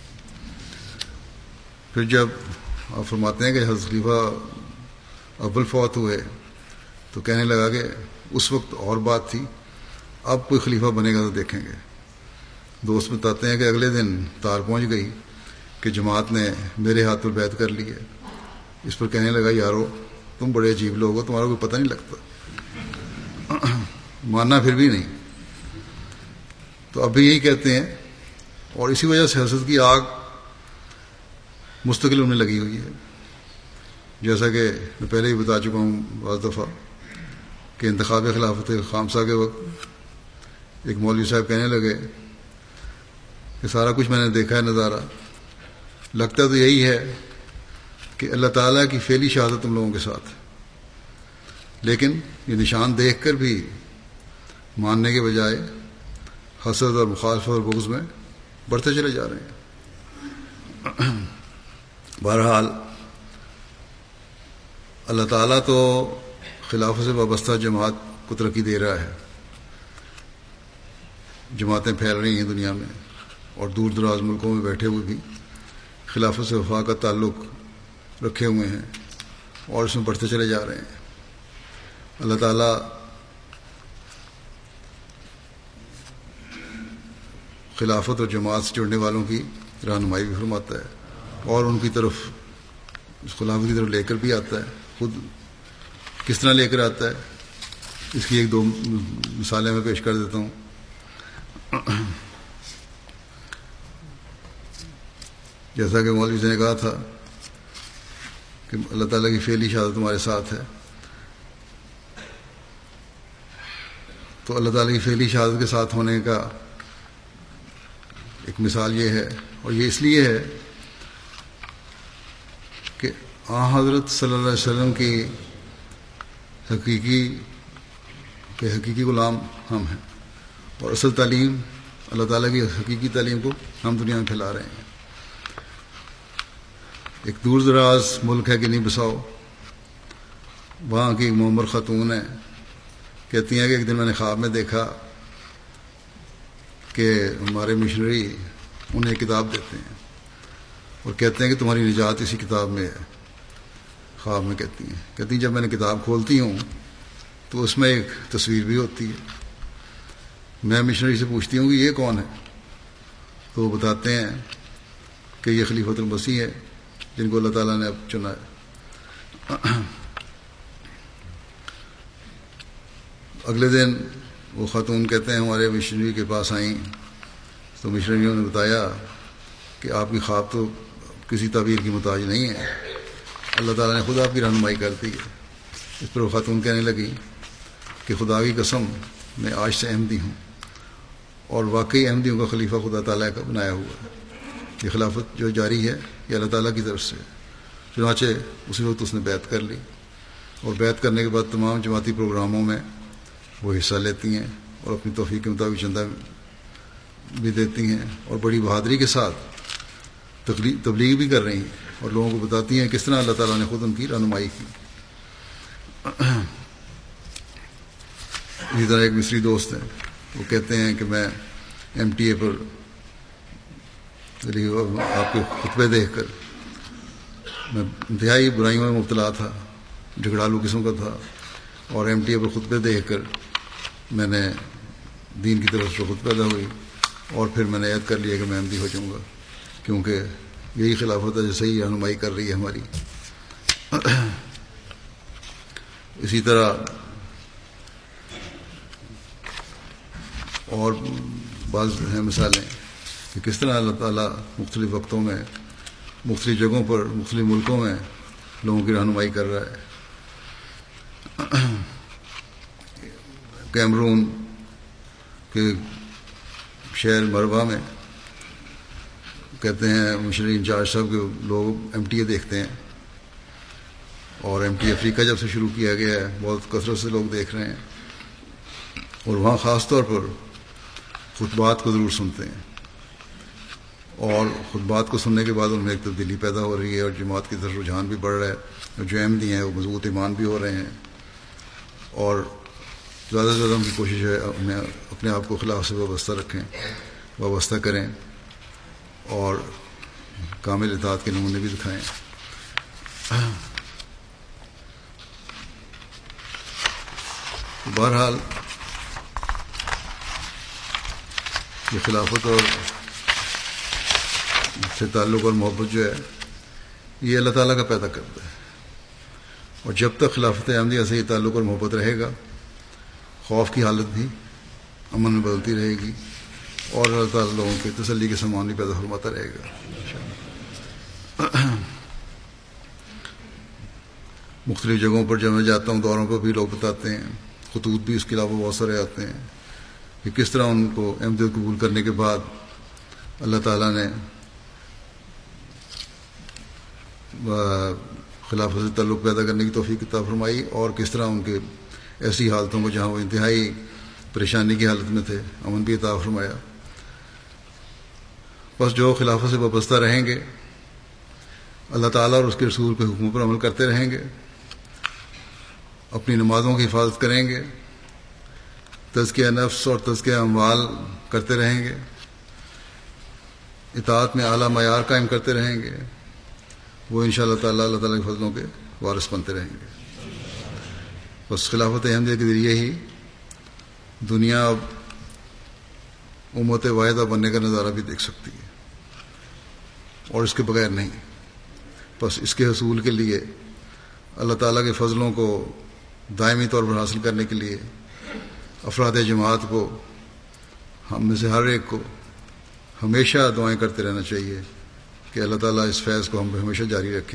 پھر جب آپ فرماتے ہیں کہ حضرت خلیفہ اول فوت ہوئے تو کہنے لگا کہ اس وقت اور بات تھی، اب کوئی خلیفہ بنے گا تو دیکھیں گے۔ دوست بتاتے ہیں کہ اگلے دن تار پہنچ گئی کہ جماعت نے میرے ہاتھ پر بیعت کر لی ہے۔ اس پر کہنے لگا یارو تم بڑے عجیب لوگ ہو، تمہارا کوئی پتہ نہیں لگتا، ماننا پھر بھی نہیں۔ تو اب بھی یہی کہتے ہیں، اور اسی وجہ سے حسد کی آگ مستقل انہیں لگی ہوئی ہے، جیسا کہ میں پہلے ہی بتا چکا ہوں بعض دفعہ کہ انتخاب خلافت خامسہ کے وقت ایک مولوی صاحب کہنے لگے کہ سارا کچھ میں نے دیکھا ہے نظارہ، لگتا تو یہی ہے کہ اللہ تعالیٰ کی فعلی شہادت تم لوگوں کے ساتھ ہے، لیکن یہ نشان دیکھ کر بھی ماننے کے بجائے حسد اور مخالفت اور بغض میں بڑھتے چلے جا رہے ہیں۔ بہرحال اللہ تعالیٰ تو خلافت سے وابستہ جماعت کو ترقی دے رہا ہے، جماعتیں پھیل رہی ہیں دنیا میں، اور دور دراز ملکوں میں بیٹھے ہوئے بھی خلافت سے وفا کا تعلق رکھے ہوئے ہیں اور اس میں بڑھتے چلے جا رہے ہیں۔ اللہ تعالیٰ خلافت اور جماعت سے جڑنے والوں کی رہنمائی بھی فرماتا ہے اور ان کی طرف اس خلافت کی طرف لے کر بھی آتا ہے، خود کس طرح لے کر آتا ہے، اس کی ایک دو مثالیں میں پیش کر دیتا ہوں. جیسا کہ مولوی سے نے کہا تھا کہ اللہ تعالیٰ کی فعلی شہادت تمہارے ساتھ ہے، تو اللہ تعالیٰ کی فعلی شہادت کے ساتھ ہونے کا ایک مثال یہ ہے، اور یہ اس لیے ہے کہ حضرت صلی اللہ علیہ وسلم کی حقیقی غلام ہم ہیں، اور اصل تعلیم اللہ تعالیٰ کی حقیقی تعلیم کو ہم دنیا میں پھیلا رہے ہیں. ایک دور دراز ملک ہے گنی بساؤ، وہاں کی ایک معمر خاتون ہے، کہتی ہیں کہ ایک دن میں نے خواب میں دیکھا کہ ہمارے مشنری انہیں کتاب دیتے ہیں اور کہتے ہیں کہ تمہاری نجات اسی کتاب میں ہے. خواب میں کہتی ہیں جب میں نے کتاب کھولتی ہوں تو اس میں ایک تصویر بھی ہوتی ہے. میں مشنری سے پوچھتی ہوں کہ یہ کون ہے، تو وہ بتاتے ہیں کہ یہ خلیفۃ المسیح ہے جن کو اللہ تعالیٰ نے اب چنا ہے. اگلے دن وہ خاتون کہتے ہیں ہمارے مشنری کے پاس آئیں تو مشنریوں نے بتایا کہ آپ کی خواب تو کسی تعبیر کی محتاج نہیں ہے، اللہ تعالیٰ نے خود آپ کی رہنمائی کر دی ہے. اس پر وہ خاتون کہنے لگی کہ خدا کی قسم میں آج سے احمدی ہوں، اور واقعی احمدیوں کا خلیفہ خدا تعالیٰ کا بنایا ہوا ہے. یہ خلافت جو جاری ہے یہ اللہ تعالیٰ کی طرف سے. چنانچہ اسی وقت اس نے بیعت کر لی، اور بیعت کرنے کے بعد تمام جماعتی پروگراموں میں وہ حصہ لیتی ہیں اور اپنی توفیق کے مطابق چندہ بھی دیتی ہیں، اور بڑی بہادری کے ساتھ تبلیغ بھی کر رہی ہیں اور لوگوں کو بتاتی ہیں کس طرح اللہ تعالیٰ نے خود ان کی رہنمائی کی. اسی طرح ایک مصری دوست ہیں، وہ کہتے ہیں کہ میں MTA پر آپ کے خطبے دیکھ کر میں انتہائی برائیوں میں مبتلا تھا، جھگڑالو قسم کا تھا، اور MTA پر خطبے دیکھ کر میں نے دین کی طرف سے خود پیدا ہوئی، اور پھر میں نے عہد کر لیا کہ میں احمدی ہو جاؤں گا، کیونکہ یہی خلافت ہے جو صحیح رہنمائی کر رہی ہے ہماری. اسی طرح اور بعض ہیں مثالیں کہ کس طرح اللہ تعالیٰ مختلف وقتوں میں مختلف جگہوں پر مختلف ملکوں میں لوگوں کی رہنمائی کر رہا ہے. کیمرون کے شہر مربع میں کہتے ہیں مشنری انچارج صاحب کے لوگ MTA دیکھتے ہیں، اور MTA افریقہ جب سے شروع کیا گیا ہے بہت کثرت سے لوگ دیکھ رہے ہیں، اور وہاں خاص طور پر خطبات کو ضرور سنتے ہیں، اور خطبات کو سننے کے بعد ان میں ایک تبدیلی پیدا ہو رہی ہے، اور جماعت کی طرف رجحان بھی بڑھ رہا ہے، اور جو احمدی ہیں وہ مضبوط ایمان بھی ہو رہے ہیں، اور زیادہ سے زیادہ ان کی کوشش ہے اپنے آپ کو خلاف سے وابستہ کریں اور کامل اطاعت کے نمونے بھی دکھائیں. بہرحال یہ خلافت اور سے تعلق اور محبت جو ہے یہ اللہ تعالیٰ کا پیدا کرتا ہے، اور جب تک خلافت احمدیہ سے یہ تعلق اور محبت رہے گا خوف کی حالت بھی امن میں بدلتی رہے گی، اور اللہ تعالیٰ لوگوں کے تسلی کے سامان بھی پیدا فرماتا رہے گا. مختلف جگہوں پر جب میں جاتا ہوں دوروں پر بھی لوگ بتاتے ہیں، خطوط بھی اس کے علاوہ بہت سارے آتے ہیں کہ کس طرح ان کو احمدیت قبول کرنے کے بعد اللہ تعالیٰ نے خلافت سے تعلق پیدا کرنے کی توفیق عطا فرمائی، اور کس طرح ان کے ایسی حالتوں کو جہاں وہ انتہائی پریشانی کی حالت میں تھے امن بھی عطا فرمایا. بس جو خلافت سے وابستہ رہیں گے، اللہ تعالیٰ اور اس کے رسول کے حکموں پر عمل کرتے رہیں گے، اپنی نمازوں کی حفاظت کریں گے، تزکیہ نفس اور تزکیہ اموال کرتے رہیں گے، اطاعت میں اعلیٰ معیار قائم کرتے رہیں گے، وہ انشاءاللہ تعالیٰ اللہ تعالیٰ کے فضلوں کے وارث بنتے رہیں گے. بس خلافت احمدیہ کے ذریعے ہی دنیا اب امت واحدہ بننے کا نظارہ بھی دیکھ سکتی ہے، اور اس کے بغیر نہیں. بس اس کے حصول کے لیے اللہ تعالیٰ کے فضلوں کو دائمی طور پر حاصل کرنے کے لیے افراد جماعت کو، ہم میں سے ہر ایک کو ہمیشہ دعائیں کرتے رہنا چاہیے کہ اللہ تعالیٰ اس فیض کو ہم پہ ہمیشہ جاری رکھے.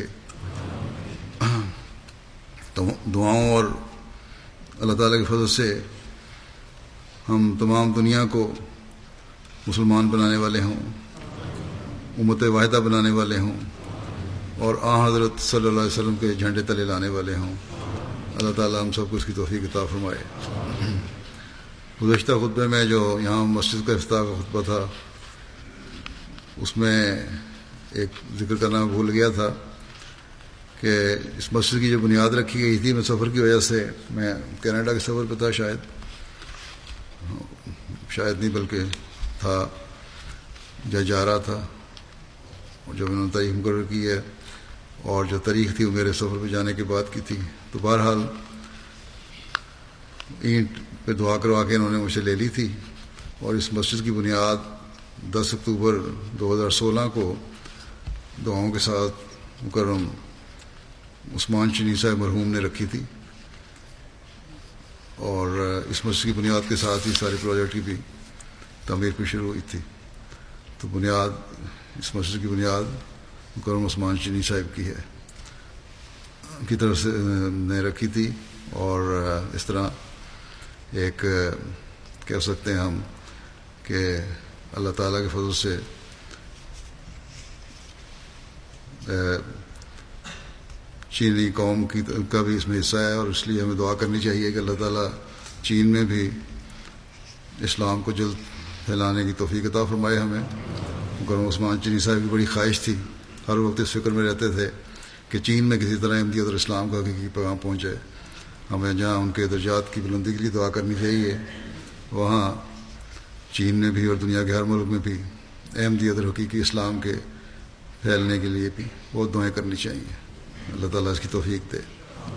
تو دعاؤں اور اللہ تعالیٰ کے فضل سے ہم تمام دنیا کو مسلمان بنانے والے ہوں، امت واحدہ بنانے والے ہوں، اور حضرت صلی اللہ علیہ وسلم کے جھنڈے تلے لانے والے ہوں. اللہ تعالیٰ ہم سب کو اس کی توفیق عطا فرمائے. گزشتہ خطبے میں جو یہاں مسجد کا افتتاح کا خطبہ تھا، اس میں ایک ذکر کرنا میں بھول گیا تھا کہ اس مسجد کی جو بنیاد رکھی گئی تھی، میں سفر کی وجہ سے، میں کینیڈا کے سفر پہ تھا، شاید نہیں بلکہ تھا، جا رہا تھا، اور جب انہوں نے تاریخ مقرر کی ہے اور جو تاریخ تھی وہ میرے سفر پہ جانے کے بعد کی تھی، تو بہرحال اینٹ پہ دعا کروا کے انہوں نے مجھ سے لے لی تھی، اور اس مسجد کی بنیاد 10 اکتوبر 2016 کو دعاؤں کے ساتھ مکرم عثمان چینی صاحب مرحوم نے رکھی تھی، اور اس مسجد کی بنیاد کے ساتھ ہی سارے پروجیکٹ کی بھی تعمیر بھی شروع ہوئی تھی. تو بنیاد، اس مسجد کی بنیاد مکرم عثمان چینی صاحب کی طرف سے نے رکھی تھی. اور اس طرح ایک کہہ سکتے ہیں ہم کہ اللہ تعالیٰ کے فضل سے چینی قوم کا بھی اس میں حصہ ہے، اور اس لیے ہمیں دعا کرنی چاہیے کہ اللہ تعالیٰ چین میں بھی اسلام کو جلد پھیلانے کی توفیق عطا فرمائے ہمیں. مکرم عثمان چینی صاحب کی بڑی خواہش تھی، ہر وقت اس فکر میں رہتے تھے کہ چین میں کسی طرح احمدیت اور اسلام کا حقیقی پیغام پہنچے. ہمیں جہاں ان کے درجات کی بلندی کے لیے دعا کرنی چاہیے، وہاں چین میں بھی اور دنیا کے ہر ملک میں بھی احمدیت اور حقیقی اسلام کے پھیلنے کے لیے بھی بہت دعائیں کرنی چاہیے. اللہ تعالیٰ اس کی توفیق دے.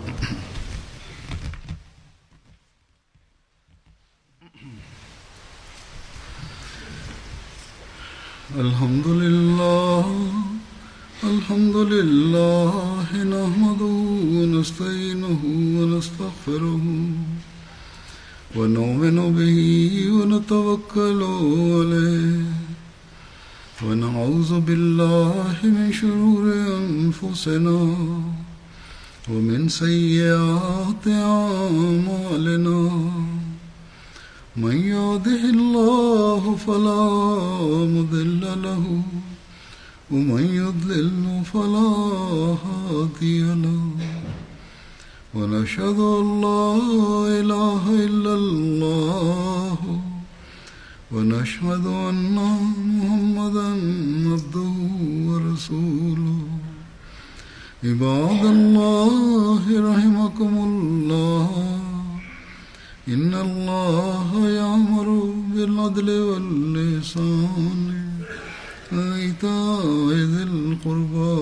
الحمد لله نحمده ونستعينه ونستغفره ونؤمن به ونتوكل عليه ونعوذ بالله من شرور أنفسنا ومن سيئات أعمالنا. من يهده الله فلا مضل له ومن يضلل فلا هادي له. ونشهد أن لا إله إلا الله ونشهد أن محمدا عبده ورسوله. عباد الله رحمكم الله، إن الله يأمر بالعدل والإحسان وإيتاء ذي القربى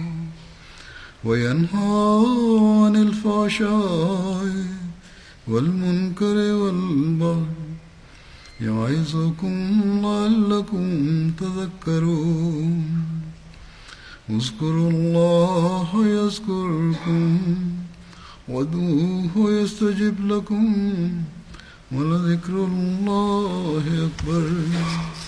وينهى عن الفحشاء والمنكر والبغي يعظكم لعلكم تذكرون. اذكروا الله يذكركم وادعوه يستجب لكم ولذكر الله أكبر.